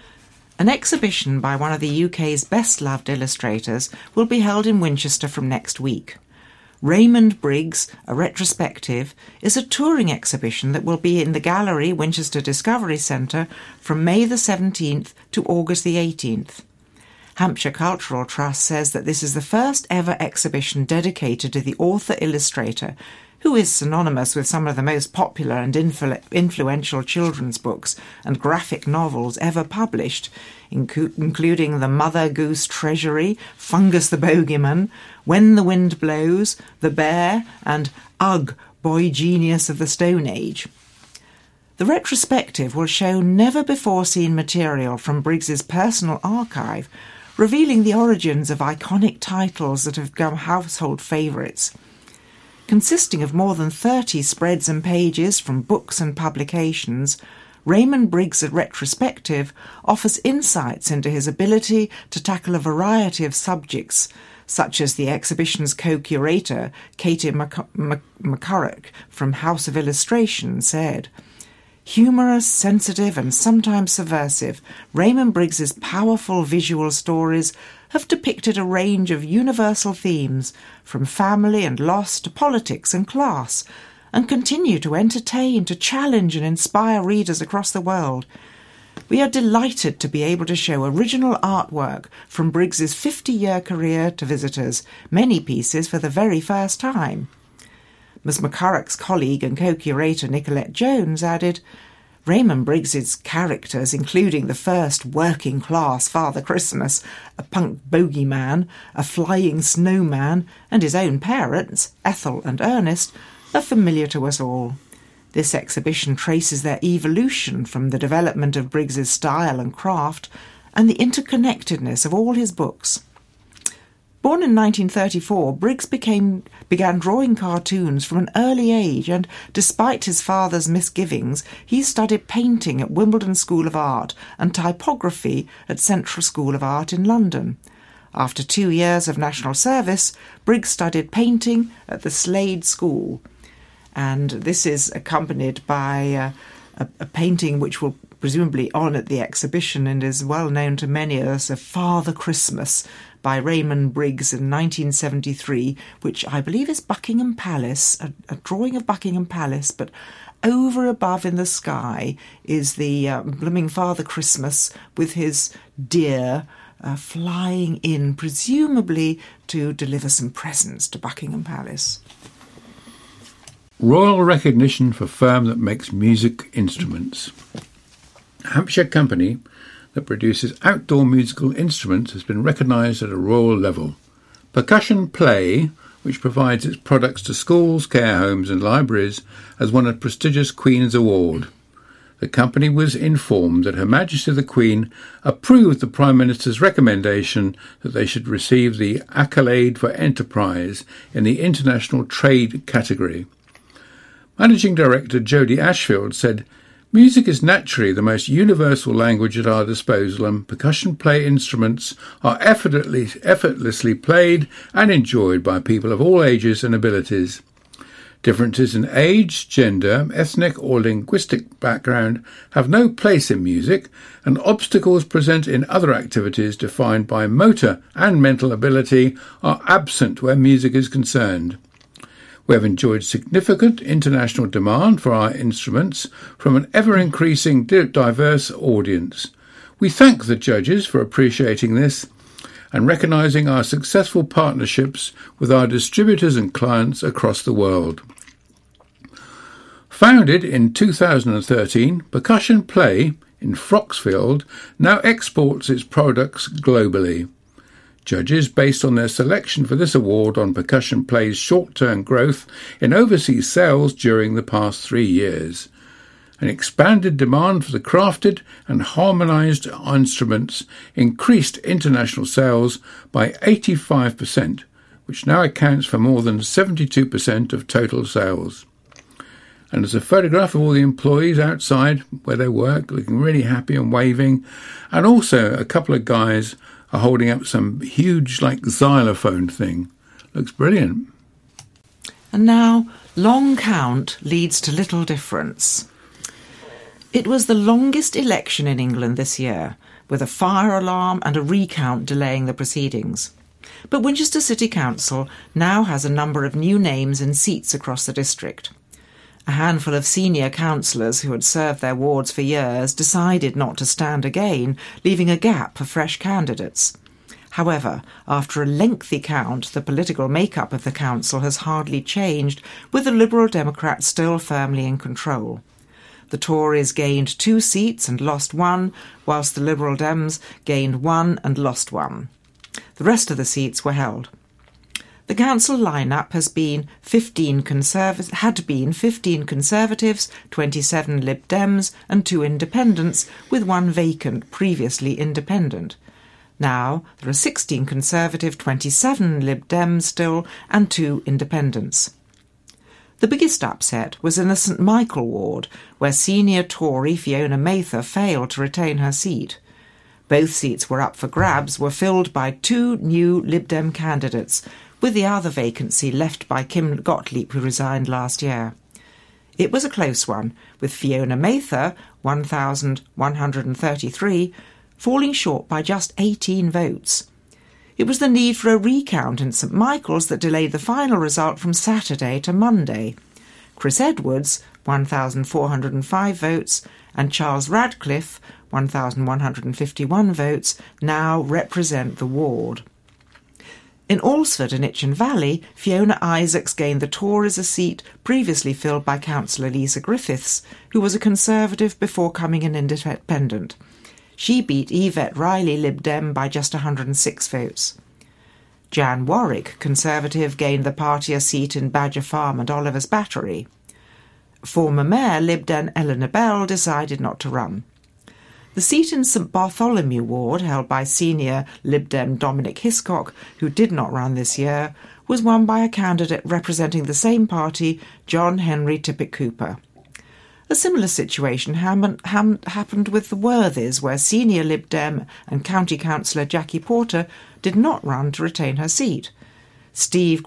An exhibition by one of the U K's best-loved illustrators will be held in Winchester from next week. Raymond Briggs, a retrospective, is a touring exhibition that will be in the Gallery, Winchester Discovery Centre, from May the seventeenth to August the eighteenth. Hampshire Cultural Trust says that this is the first ever exhibition dedicated to the author-illustrator, who is synonymous with some of the most popular and influ- influential children's books and graphic novels ever published, incu- including The Mother Goose Treasury, Fungus the Bogeyman, When the Wind Blows, The Bear, and Ugh, Boy Genius of the Stone Age. The retrospective will show never-before-seen material from Briggs's personal archive, revealing the origins of iconic titles that have become household favourites. Consisting of more than thirty spreads and pages from books and publications, Raymond Briggs' retrospective offers insights into his ability to tackle a variety of subjects, such as the exhibition's co-curator, Katie McCurrock from House of Illustration said, "Humorous, sensitive and sometimes subversive, Raymond Briggs's powerful visual stories have depicted a range of universal themes, from family and loss to politics and class, and continue to entertain, to challenge and inspire readers across the world. We are delighted to be able to show original artwork from Briggs's fifty-year career to visitors, many pieces for the very first time." Miz McCurrock's colleague and co-curator Nicolette Jones added, "Raymond Briggs's characters, including the first working-class Father Christmas, a punk bogeyman, a flying snowman, and his own parents, Ethel and Ernest, are familiar to us all. This exhibition traces their evolution from the development of Briggs's style and craft and the interconnectedness of all his books." Born in nineteen thirty-four, Briggs became, began drawing cartoons from an early age, and despite his father's misgivings, he studied painting at Wimbledon School of Art and typography at Central School of Art in London. After two years of national service, Briggs studied painting at the Slade School. And this is accompanied by uh, a, a painting which will presumably on at the exhibition and is well known to many as a Father Christmas by Raymond Briggs in nineteen seventy-three, which I believe is Buckingham Palace, a, a drawing of Buckingham Palace, but over above in the sky is the uh, blooming Father Christmas with his deer uh, flying in, presumably to deliver some presents to Buckingham Palace. Royal recognition for firm that makes music instruments. Hampshire company that produces outdoor musical instruments has been recognised at a royal level. Percussion Play, which provides its products to schools, care homes and libraries, has won a prestigious Queen's Award. The company was informed that Her Majesty the Queen approved the Prime Minister's recommendation that they should receive the accolade for enterprise in the international trade category. Managing Director Jodie Ashfield said, "Music is naturally the most universal language at our disposal, and percussion play instruments are effortlessly, effortlessly played and enjoyed by people of all ages and abilities. Differences in age, gender, ethnic or linguistic background have no place in music, and obstacles present in other activities defined by motor and mental ability are absent where music is concerned. We have enjoyed significant international demand for our instruments from an ever-increasing diverse audience. We thank the judges for appreciating this and recognising our successful partnerships with our distributors and clients across the world." Founded in two thousand thirteen, Percussion Play in Froxfield now exports its products globally. Judges based on their selection for this award on Percussion Play's short-term growth in overseas sales during the past three years. An expanded demand for the crafted and harmonised instruments increased international sales by eighty-five percent, which now accounts for more than seventy-two percent of total sales. And there's a photograph of all the employees outside where they work, looking really happy and waving, and also a couple of guys are holding up some huge, like, xylophone thing. Looks brilliant. And now, long count leads to little difference. It was the longest election in England this year, with a fire alarm and a recount delaying the proceedings. But Winchester City Council now has a number of new names and seats across the district. A handful of senior councillors who had served their wards for years decided not to stand again, leaving a gap for fresh candidates. However, after a lengthy count, the political makeup of the council has hardly changed, with the Liberal Democrats still firmly in control. The Tories gained two seats and lost one, whilst the Liberal Dems gained one and lost one. The rest of the seats were held. The council line-up has been fifteen conserv- had been fifteen Conservatives, twenty-seven Lib Dems and two Independents, with one vacant, previously Independent. Now there are sixteen Conservative, twenty-seven Lib Dems still, and two Independents. The biggest upset was in the St Michael ward, where senior Tory Fiona Mather failed to retain her seat. Both seats were up for grabs, were filled by two new Lib Dem candidates, with the other vacancy left by Kim Gottlieb, who resigned last year. It was a close one, with Fiona Mather, one thousand one hundred thirty-three, falling short by just eighteen votes. It was the need for a recount in St Michael's that delayed the final result from Saturday to Monday. Chris Edwards, one thousand four hundred five votes, and Charles Radcliffe, one thousand one hundred fifty-one votes, now represent the ward. In Alresford and Itchen Valley, Fiona Isaacs gained the Tories a seat previously filled by Councillor Lisa Griffiths, who was a Conservative before coming an independent. She beat Yvette Riley, Lib Dem, by just one hundred six votes. Jan Warwick, Conservative, gained the party a seat in Badger Farm and Oliver's Battery. Former Mayor Lib Dem Eleanor Bell decided not to run. The seat in St Bartholomew ward, held by senior Lib Dem Dominic Hiscock, who did not run this year, was won by a candidate representing the same party, John Henry Tippett Cooper. A similar situation ham- ham- happened with the Worthies, where senior Lib Dem and County Councillor Jackie Porter did not run to retain her seat. Steve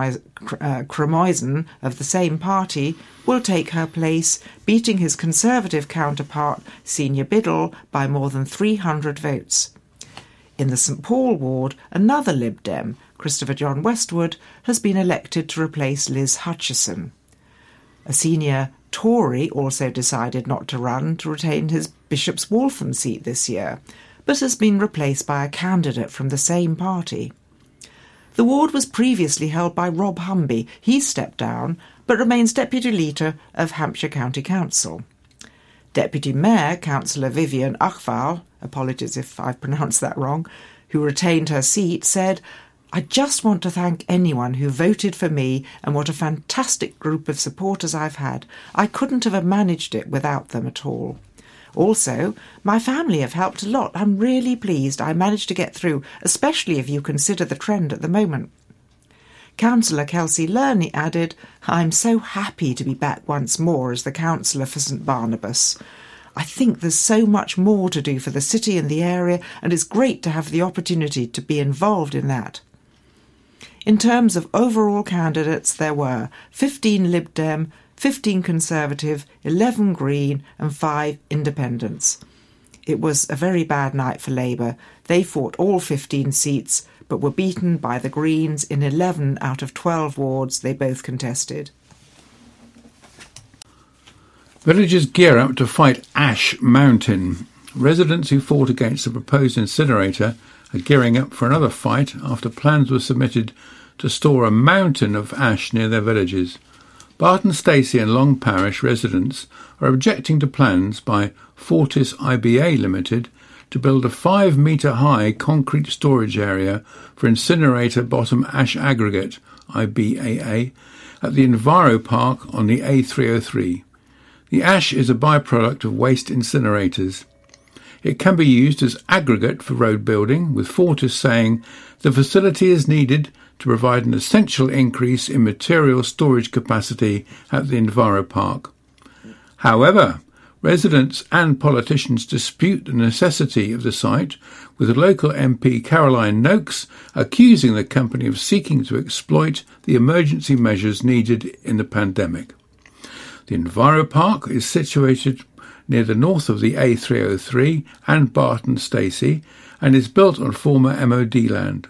Cremoisen of the same party will take her place, beating his Conservative counterpart, Senior Biddle, by more than three hundred votes. In the St Paul ward, another Lib Dem, Christopher John Westwood, has been elected to replace Liz Hutchison. A senior Tory also decided not to run to retain his Bishop's Waltham seat this year, but has been replaced by a candidate from the same party. The ward was previously held by Rob Humby. He stepped down, but remains Deputy Leader of Hampshire County Council. Deputy Mayor, Councillor Vivian Achval, apologies if I've pronounced that wrong, who retained her seat, said, "I just want to thank anyone who voted for me, and what a fantastic group of supporters I've had. I couldn't have managed it without them at all. Also, my family have helped a lot. I'm really pleased I managed to get through, especially if you consider the trend at the moment." Councillor Kelsey Lerney added, "I'm so happy to be back once more as the councillor for St Barnabas. I think there's so much more to do for the city and the area, and it's great to have the opportunity to be involved in that." In terms of overall candidates, there were fifteen Lib Dem, fifteen Conservative, eleven Green and five Independents. It was a very bad night for Labour. They fought all fifteen seats, but were beaten by the Greens in eleven out of twelve wards they both contested. Villagers gear up to fight Ash Mountain. Residents who fought against the proposed incinerator are gearing up for another fight after plans were submitted to store a mountain of ash near their villages. Barton Stacey and Long Parish residents are objecting to plans by Fortis I B A Limited to build a five-metre-high concrete storage area for incinerator bottom ash aggregate, I B A A, at the Enviro Park on the A three oh three. The ash is a byproduct of waste incinerators. It can be used as aggregate for road building, with Fortis saying the facility is needed to provide an essential increase in material storage capacity at the Enviro Park. However, residents and politicians dispute the necessity of the site, with local M P Caroline Noakes accusing the company of seeking to exploit the emergency measures needed in the pandemic. The Enviro Park is situated near the north of the A three oh three and Barton Stacey and is built on former M O D land.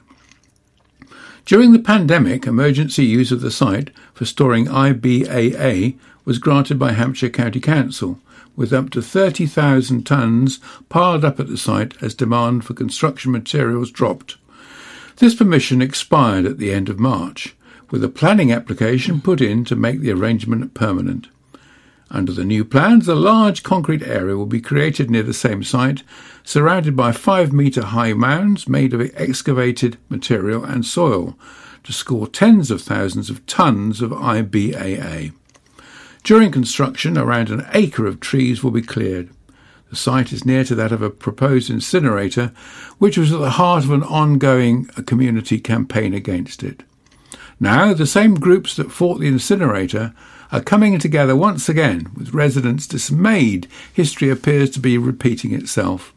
During the pandemic, emergency use of the site for storing I B A A was granted by Hampshire County Council, with up to thirty thousand tonnes piled up at the site as demand for construction materials dropped. This permission expired at the end of March, with a planning application put in to make the arrangement permanent. Under the new plans, a large concrete area will be created near the same site, surrounded by five-metre-high mounds made of excavated material and soil, to store tens of thousands of tonnes of I B A A. During construction, around an acre of trees will be cleared. The site is near to that of a proposed incinerator, which was at the heart of an ongoing community campaign against it. Now, the same groups that fought the incinerator are coming together once again, with residents dismayed history appears to be repeating itself.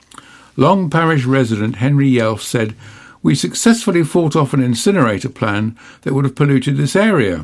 Long Parish resident Henry Yelf said, "We successfully fought off an incinerator plan that would have polluted this area,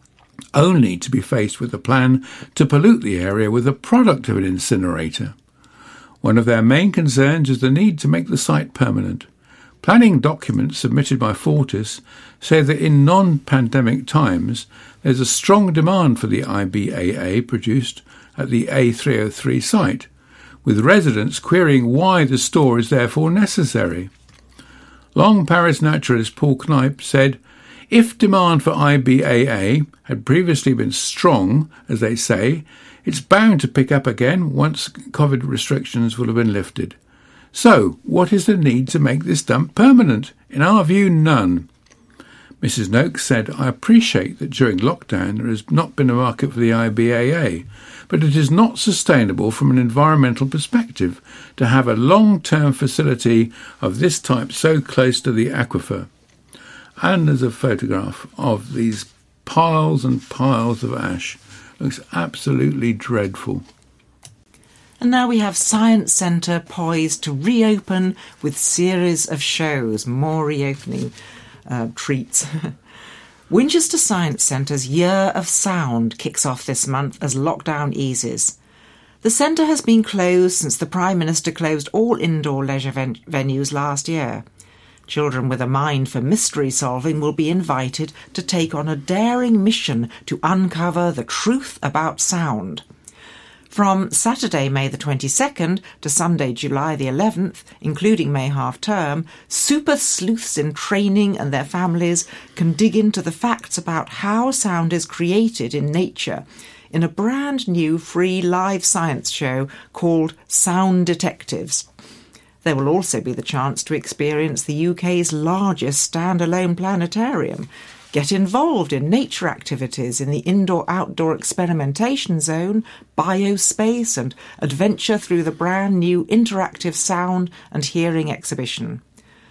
only to be faced with a plan to pollute the area with a product of an incinerator." One of their main concerns is the need to make the site permanent. Planning documents submitted by Fortis say that in non-pandemic times there's a strong demand for the I B A A produced at the A three oh three site, with residents querying why the store is therefore necessary. Long Parish naturalist Paul Knipe said, "If demand for I B A A had previously been strong, as they say, it's bound to pick up again once COVID restrictions will have been lifted. So, what is the need to make this dump permanent? In our view, none." Missus Noakes said, "I appreciate that during lockdown there has not been a market for the I B A A, but it is not sustainable from an environmental perspective to have a long-term facility of this type so close to the aquifer." And there's a photograph of these piles and piles of ash. Looks absolutely dreadful. And now we have Science Centre poised to reopen with series of shows, more reopening uh, treats. Winchester Science Centre's Year of Sound kicks off this month as lockdown eases. The centre has been closed since the Prime Minister closed all indoor leisure ven- venues last year. Children with a mind for mystery solving will be invited to take on a daring mission to uncover the truth about sound. From Saturday, May the twenty-second to Sunday, July the eleventh, including May half-term, super sleuths in training and their families can dig into the facts about how sound is created in nature in a brand new free live science show called Sound Detectives. There will also be the chance to experience the U K's largest standalone planetarium, get involved in nature activities in the indoor-outdoor experimentation zone, biospace, and adventure through the brand new interactive sound and hearing exhibition.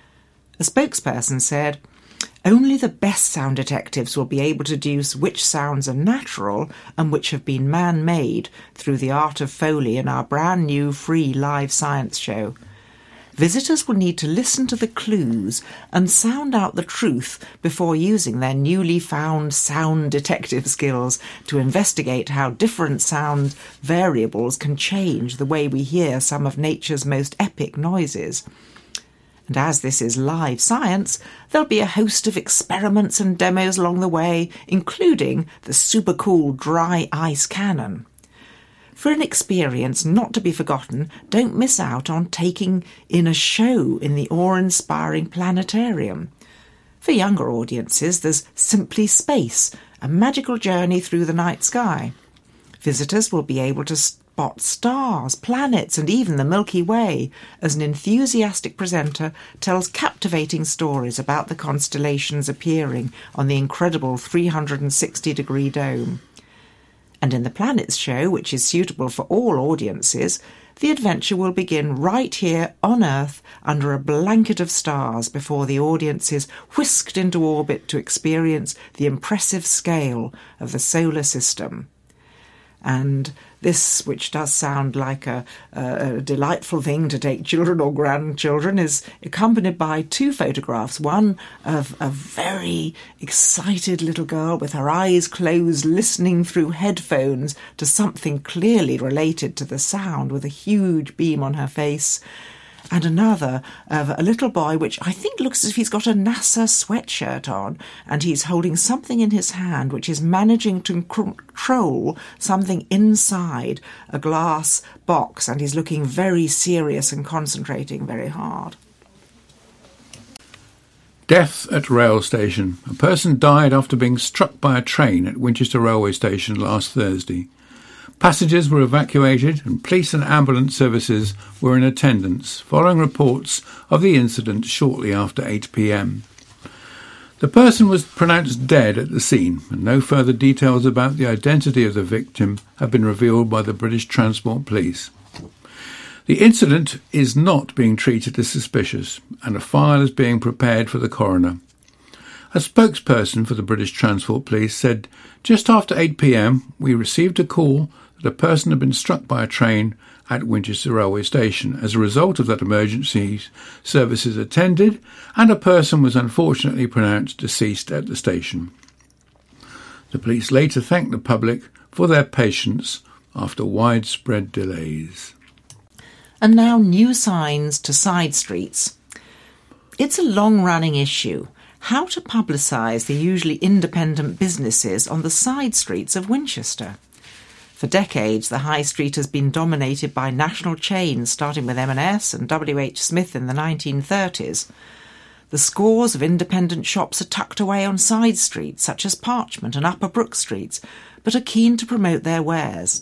A spokesperson said, "Only the best sound detectives will be able to deduce which sounds are natural and which have been man-made through the art of Foley in our brand new free live science show. Visitors will need to listen to the clues and sound out the truth before using their newly found sound detective skills to investigate how different sound variables can change the way we hear some of nature's most epic noises. And as this is live science, there'll be a host of experiments and demos along the way, including the super cool dry ice cannon. For an experience not to be forgotten, don't miss out on taking in a show in the awe-inspiring planetarium. For younger audiences, there's Simply Space, a magical journey through the night sky. Visitors will be able to spot spot stars, planets, and even the Milky Way as an enthusiastic presenter tells captivating stories about the constellations appearing on the incredible three hundred sixty degree dome. And in the Planets show, which is suitable for all audiences, the adventure will begin right here on Earth under a blanket of stars before the audience is whisked into orbit to experience the impressive scale of the solar system. And this, which does sound like a, a delightful thing to take children or grandchildren, is accompanied by two photographs, one of a very excited little girl with her eyes closed, listening through headphones to something clearly related to the sound with a huge beam on her face, and another of a little boy which I think looks as if he's got a NASA sweatshirt on, and he's holding something in his hand which is managing to control something inside a glass box, and he's looking very serious and concentrating very hard. Death at rail station. A person died after being struck by a train at Winchester railway station last Thursday. Passengers were evacuated and police and ambulance services were in attendance, following reports of the incident shortly after eight p m. The person was pronounced dead at the scene, and no further details about the identity of the victim have been revealed by the British Transport Police. The incident is not being treated as suspicious, and a file is being prepared for the coroner. A spokesperson for the British Transport Police said, "Just after eight p m, we received a call that a person had been struck by a train at Winchester railway station. As a result of that emergency, services attended, and a person was unfortunately pronounced deceased at the station." The police later thanked the public for their patience after widespread delays. And now new signs to side streets. It's a long-running issue. How to publicise the usually independent businesses on the side streets of Winchester. For decades, the high street has been dominated by national chains, starting with M and S and W H Smith in the nineteen thirties. The scores of independent shops are tucked away on side streets, such as Parchment and Upper Brook Streets, but are keen to promote their wares.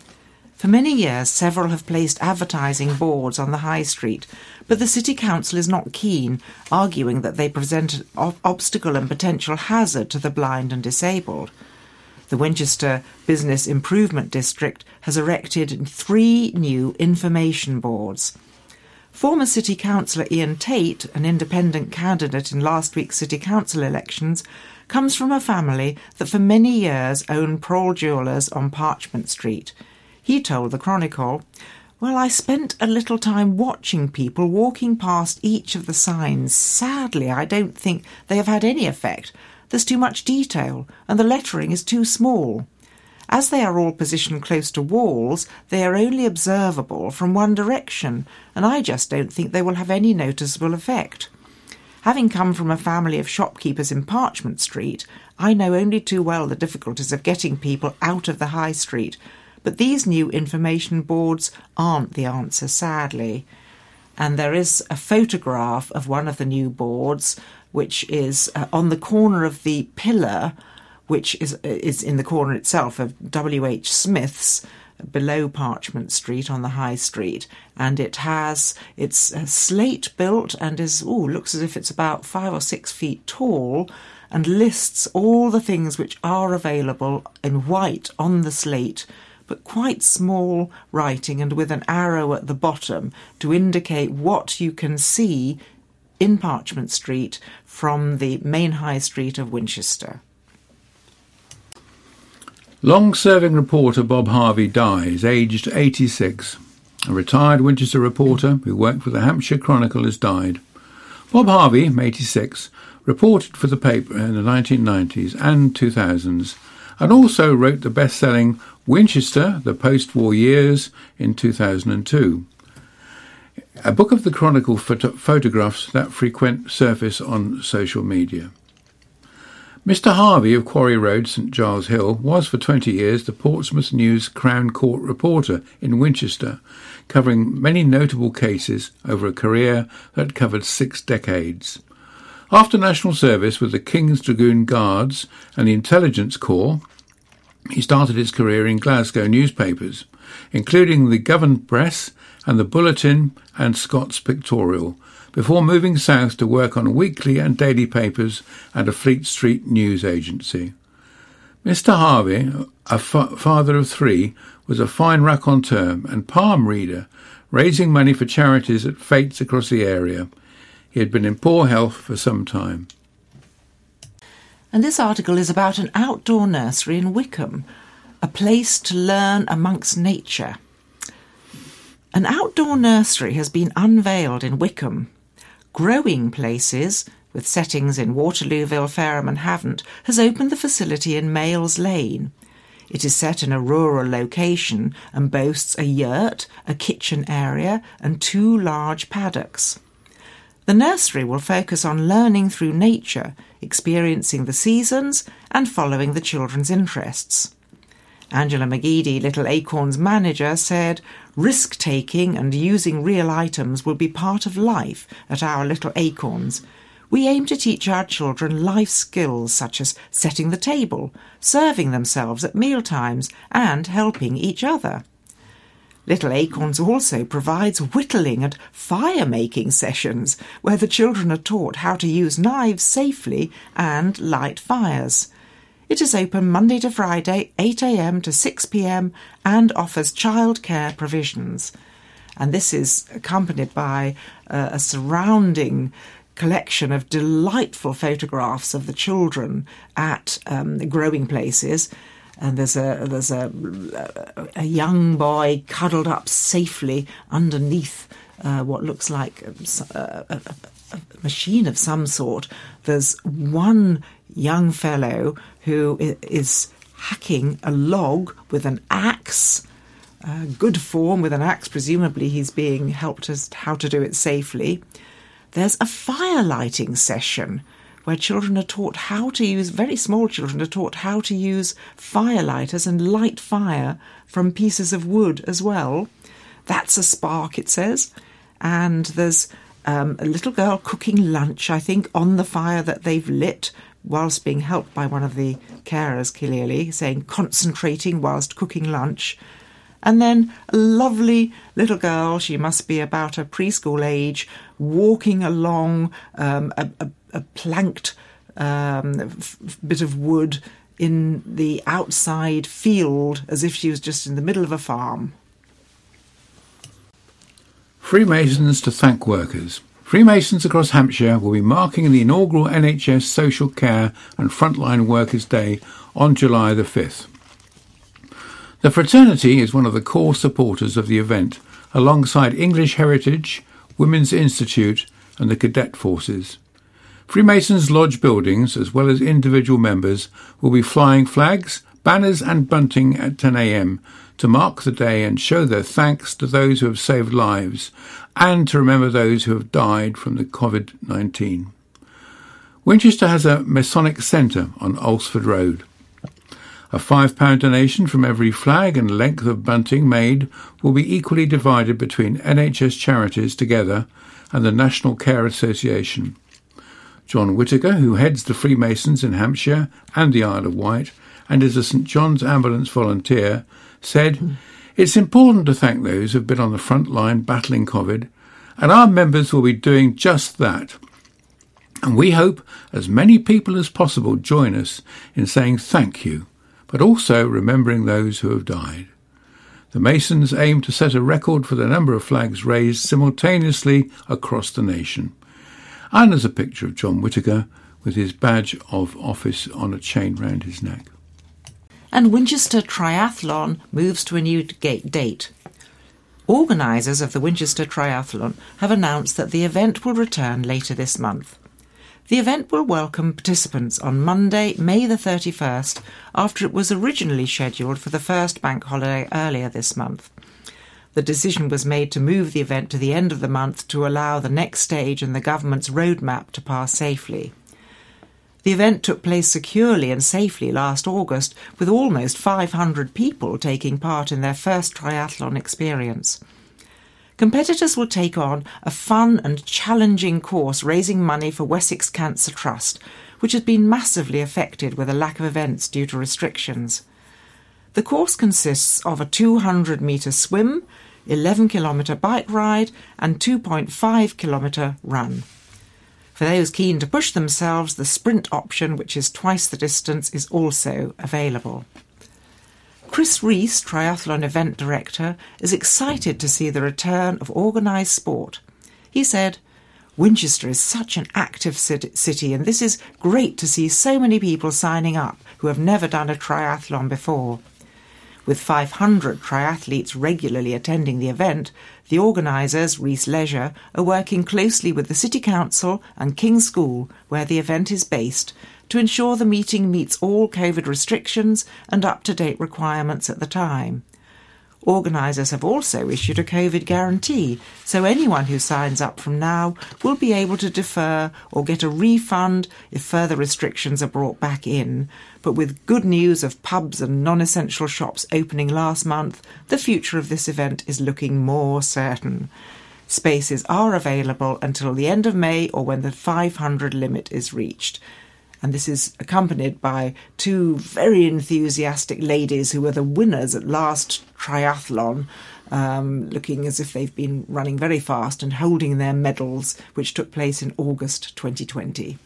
For many years, several have placed advertising boards on the high street, but the City Council is not keen, arguing that they present an ob- obstacle and potential hazard to the blind and disabled. The Winchester Business Improvement District has erected three new information boards. Former City Councillor Ian Tate, an independent candidate in last week's City Council elections, comes from a family that for many years owned Prohl Jewellers on Parchment Street. He told the Chronicle, "Well, I spent a little time watching people walking past each of the signs. Sadly, I don't think they have had any effect. There's too much detail, and the lettering is too small. As they are all positioned close to walls, they are only observable from one direction, and I just don't think they will have any noticeable effect. Having come from a family of shopkeepers in Parchment Street, I know only too well the difficulties of getting people out of the high street, but these new information boards aren't the answer, sadly." And there is a photograph of one of the new boards, which is uh, on the corner of the pillar, which is is in the corner itself of W H Smith's, below Parchment Street on the High Street, and it has it's uh, slate built and is ooh looks as if it's about five or six feet tall, and lists all the things which are available in white on the slate, but quite small writing and with an arrow at the bottom to indicate what you can see in Parchment Street from the main high street of Winchester. Long-serving reporter Bob Harvey dies, aged eighty-six. A retired Winchester reporter who worked for the Hampshire Chronicle has died. Bob Harvey, eighty-six, reported for the paper in the nineteen nineties and two thousands, and also wrote the best-selling Winchester, The Post-War Years in two thousand two. A book of the Chronicle photo- photographs that frequent surface on social media. Mister Harvey of Quarry Road, St Giles Hill, was for twenty years the Portsmouth News Crown Court reporter in Winchester, covering many notable cases over a career that covered six decades. After national service with the King's Dragoon Guards and the Intelligence Corps, He started his career in Glasgow newspapers, including the Govan Press and the Bulletin and Scots Pictorial, before moving south to work on weekly and daily papers and a Fleet Street news agency. Mister Harvey, a fa- father of three, was a fine raconteur and palm reader, raising money for charities at fêtes across the area. He had been in poor health for some time. And this article is about an outdoor nursery in Wickham, a place to learn amongst nature. An outdoor nursery has been unveiled in Wickham. Growing Places, with settings in Waterlooville, Fareham and Havant, has opened the facility in Mayles Lane. It is set in a rural location and boasts a yurt, a kitchen area and two large paddocks. The nursery will focus on learning through nature, experiencing the seasons and following the children's interests. Angela McGeady, Little Acorns manager, said, "Risk-taking and using real items will be part of life at our Little Acorns. We aim to teach our children life skills such as setting the table, serving themselves at mealtimes and helping each other." Little Acorns also provides whittling and fire-making sessions where the children are taught how to use knives safely and light fires. It is open Monday to Friday, eight a m to six p m and offers childcare provisions. And this is accompanied by uh, a surrounding collection of delightful photographs of the children at um, Growing Places. And there's a there's a, a young boy cuddled up safely underneath uh, what looks like a, a, a machine of some sort. There's one young fellow who is hacking a log with an axe, uh, good form with an axe. Presumably he's being helped as how to do it safely. There's a fire lighting session where children are taught how to use, very small children are taught how to use fire lighters and light fire from pieces of wood as well. That's a spark, it says. And there's um, a little girl cooking lunch, I think, on the fire that they've lit, whilst being helped by one of the carers, clearly, saying concentrating whilst cooking lunch. And then a lovely little girl, she must be about a preschool age, walking along um, a, a, a planked um, f- bit of wood in the outside field, as if she was just in the middle of a farm. Freemasons to thank workers. Freemasons across Hampshire will be marking the inaugural N H S Social Care and Frontline Workers Day on July the fifth. The fraternity is one of the core supporters of the event, alongside English Heritage, Women's Institute and the Cadet Forces. Freemasons Lodge buildings, as well as individual members, will be flying flags, banners and bunting at ten a m to mark the day and show their thanks to those who have saved lives and to remember those who have died from the covid nineteen. Winchester has a Masonic Centre on Alsford Road. A five pound donation from every flag and length of bunting made will be equally divided between N H S Charities Together and the National Care Association. John Whittaker, who heads the Freemasons in Hampshire and the Isle of Wight and is a St John's Ambulance volunteer, said, "It's important to thank those who have been on the front line battling COVID, and our members will be doing just that. And we hope as many people as possible join us in saying thank you, but also remembering those who have died." The Masons aim to set a record for the number of flags raised simultaneously across the nation. And there's a picture of John Whittaker with his badge of office on a chain round his neck. And Winchester Triathlon moves to a new date. Organisers of the Winchester Triathlon have announced that the event will return later this month. The event will welcome participants on Monday, May the thirty-first, after it was originally scheduled for the first bank holiday earlier this month. The decision was made to move the event to the end of the month to allow the next stage in the government's roadmap to pass safely. The event took place securely and safely last August, with almost five hundred people taking part in their first triathlon experience. Competitors will take on a fun and challenging course raising money for Wessex Cancer Trust, which has been massively affected with a lack of events due to restrictions. The course consists of a two hundred metre swim, eleven kilometre bike ride and two point five kilometre run. For those keen to push themselves, the sprint option, which is twice the distance, is also available. Chris Rees, triathlon event director, is excited to see the return of organised sport. He said, "Winchester is such an active city, and this is great to see so many people signing up who have never done a triathlon before." With five hundred triathletes regularly attending the event, the organisers, Rees Leisure, are working closely with the City Council and King's School, where the event is based, to ensure the meeting meets all COVID restrictions and up-to-date requirements at the time. Organisers have also issued a COVID guarantee, so anyone who signs up from now will be able to defer or get a refund if further restrictions are brought back in. But with good news of pubs and non-essential shops opening last month, the future of this event is looking more certain. Spaces are available until the end of May or when the five hundred limit is reached. And this is accompanied by two very enthusiastic ladies who were the winners at last triathlon, um, looking as if they've been running very fast and holding their medals, which took place in August twenty twenty.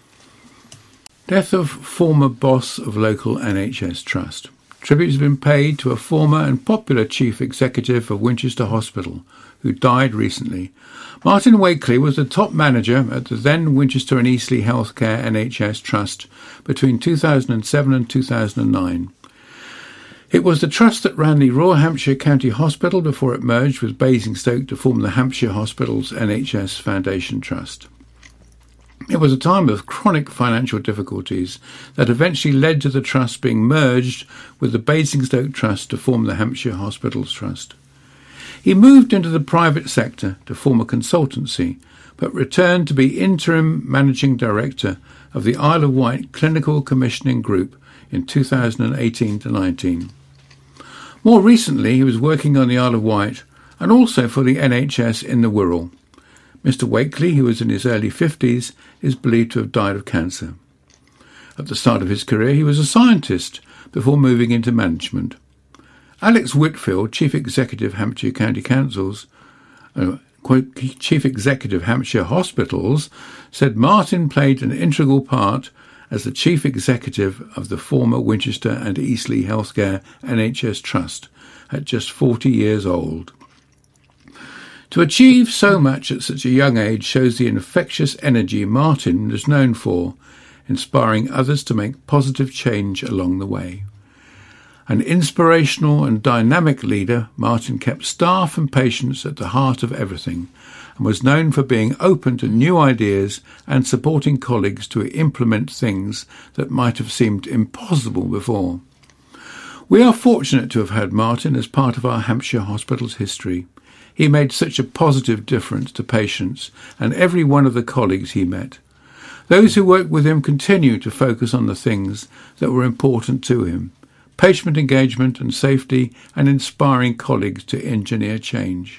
Death of former boss of local N H S trust. Tribute has been paid to a former and popular chief executive of Winchester Hospital, who died recently. Martin Wakely was the top manager at the then Winchester and Eastleigh Healthcare N H S Trust between two thousand seven and two thousand nine. It was the trust that ran the Royal Hampshire County Hospital before it merged with Basingstoke to form the Hampshire Hospitals N H S Foundation Trust. It was a time of chronic financial difficulties that eventually led to the trust being merged with the Basingstoke Trust to form the Hampshire Hospitals Trust. He moved into the private sector to form a consultancy, but returned to be interim managing director of the Isle of Wight Clinical Commissioning Group in two thousand eighteen to nineteen. More recently, he was working on the Isle of Wight and also for the N H S in the Wirral. Mister Wakely, who was in his early fifties, is believed to have died of cancer. At the start of his career, he was a scientist before moving into management. Alex Whitfield, Chief Executive Hampshire County Councils, uh, Chief Executive Hampshire Hospitals, said Martin played an integral part as the Chief Executive of the former Winchester and Eastleigh Healthcare N H S Trust at just forty years old. To achieve so much at such a young age shows the infectious energy Martin is known for, inspiring others to make positive change along the way. An inspirational and dynamic leader, Martin kept staff and patients at the heart of everything and was known for being open to new ideas and supporting colleagues to implement things that might have seemed impossible before. We are fortunate to have had Martin as part of our Hampshire Hospitals history. He made such a positive difference to patients and every one of the colleagues he met. Those who worked with him continue to focus on the things that were important to him: patient engagement and safety, and inspiring colleagues to engineer change.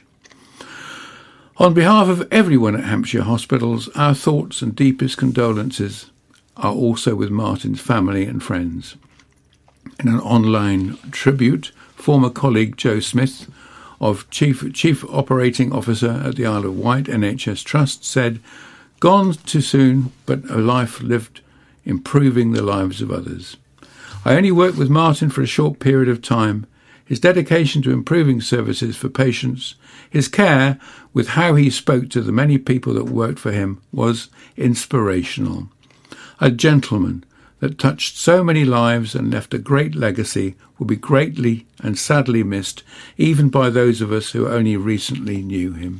On behalf of everyone at Hampshire Hospitals, our thoughts and deepest condolences are also with Martin's family and friends. In an online tribute, former colleague Joe Smith, of Chief Chief Operating Officer at the Isle of Wight N H S Trust, said, "Gone too soon, but a life lived improving the lives of others. I only worked with Martin for a short period of time. His dedication to improving services for patients, his care with how he spoke to the many people that worked for him was inspirational. A gentleman that touched so many lives and left a great legacy will be greatly and sadly missed, even by those of us who only recently knew him."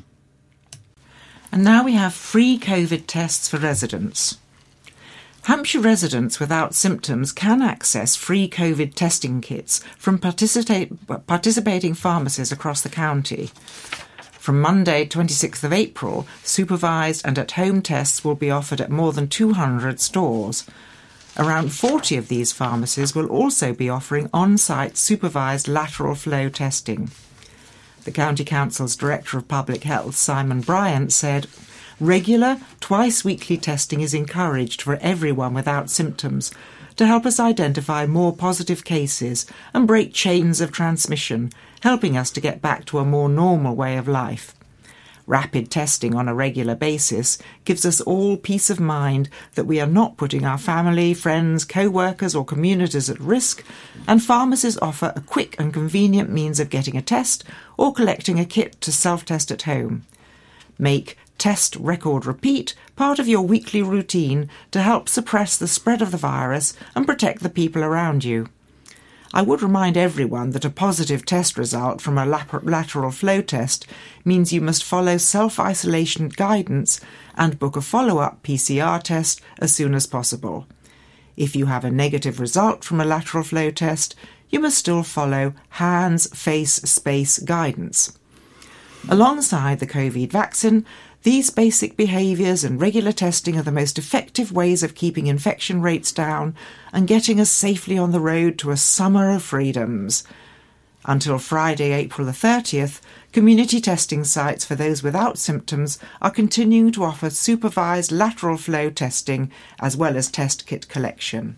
And now we have free COVID tests for residents. Hampshire residents without symptoms can access free COVID testing kits from participate, participating pharmacies across the county. From Monday, twenty-sixth of April, supervised and at-home tests will be offered at more than two hundred stores. Around forty of these pharmacies will also be offering on-site supervised lateral flow testing. The County Council's Director of Public Health, Simon Bryant, said, Regular, twice-weekly testing is encouraged for everyone without symptoms to help us identify more positive cases and break chains of transmission, helping us to get back to a more normal way of life. Rapid testing on a regular basis gives us all peace of mind that we are not putting our family, friends, co-workers or communities at risk, and pharmacies offer a quick and convenient means of getting a test or collecting a kit to self-test at home. Make Test Record Repeat part of your weekly routine to help suppress the spread of the virus and protect the people around you. I would remind everyone that a positive test result from a lateral flow test means you must follow self-isolation guidance and book a follow-up P C R test as soon as possible. If you have a negative result from a lateral flow test, you must still follow hands, face, space guidance. Alongside the COVID vaccine, these basic behaviours and regular testing are the most effective ways of keeping infection rates down and getting us safely on the road to a summer of freedoms. Until Friday, April the thirtieth, community testing sites for those without symptoms are continuing to offer supervised lateral flow testing as well as test kit collection.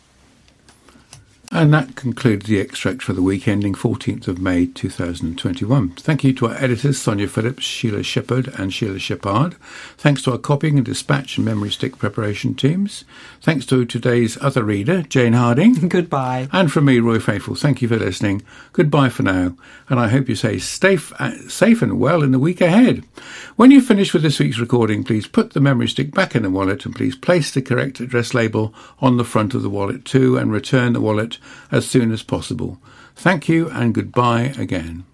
And that concludes the extract for the week ending fourteenth of May two thousand twenty-one. Thank you to our editors Sonia Phillips, Sheila Shepherd and Sheila Shepard. Thanks to our copying and dispatch and memory stick preparation teams. Thanks to today's other reader, Jane Harding. Goodbye. And from me, Roy Faithful. Thank you for listening. Goodbye for now. And I hope you stay safe, safe and well in the week ahead. When you finish with this week's recording, please put the memory stick back in the wallet and please place the correct address label on the front of the wallet too and return the wallet as soon as possible. Thank you and goodbye again.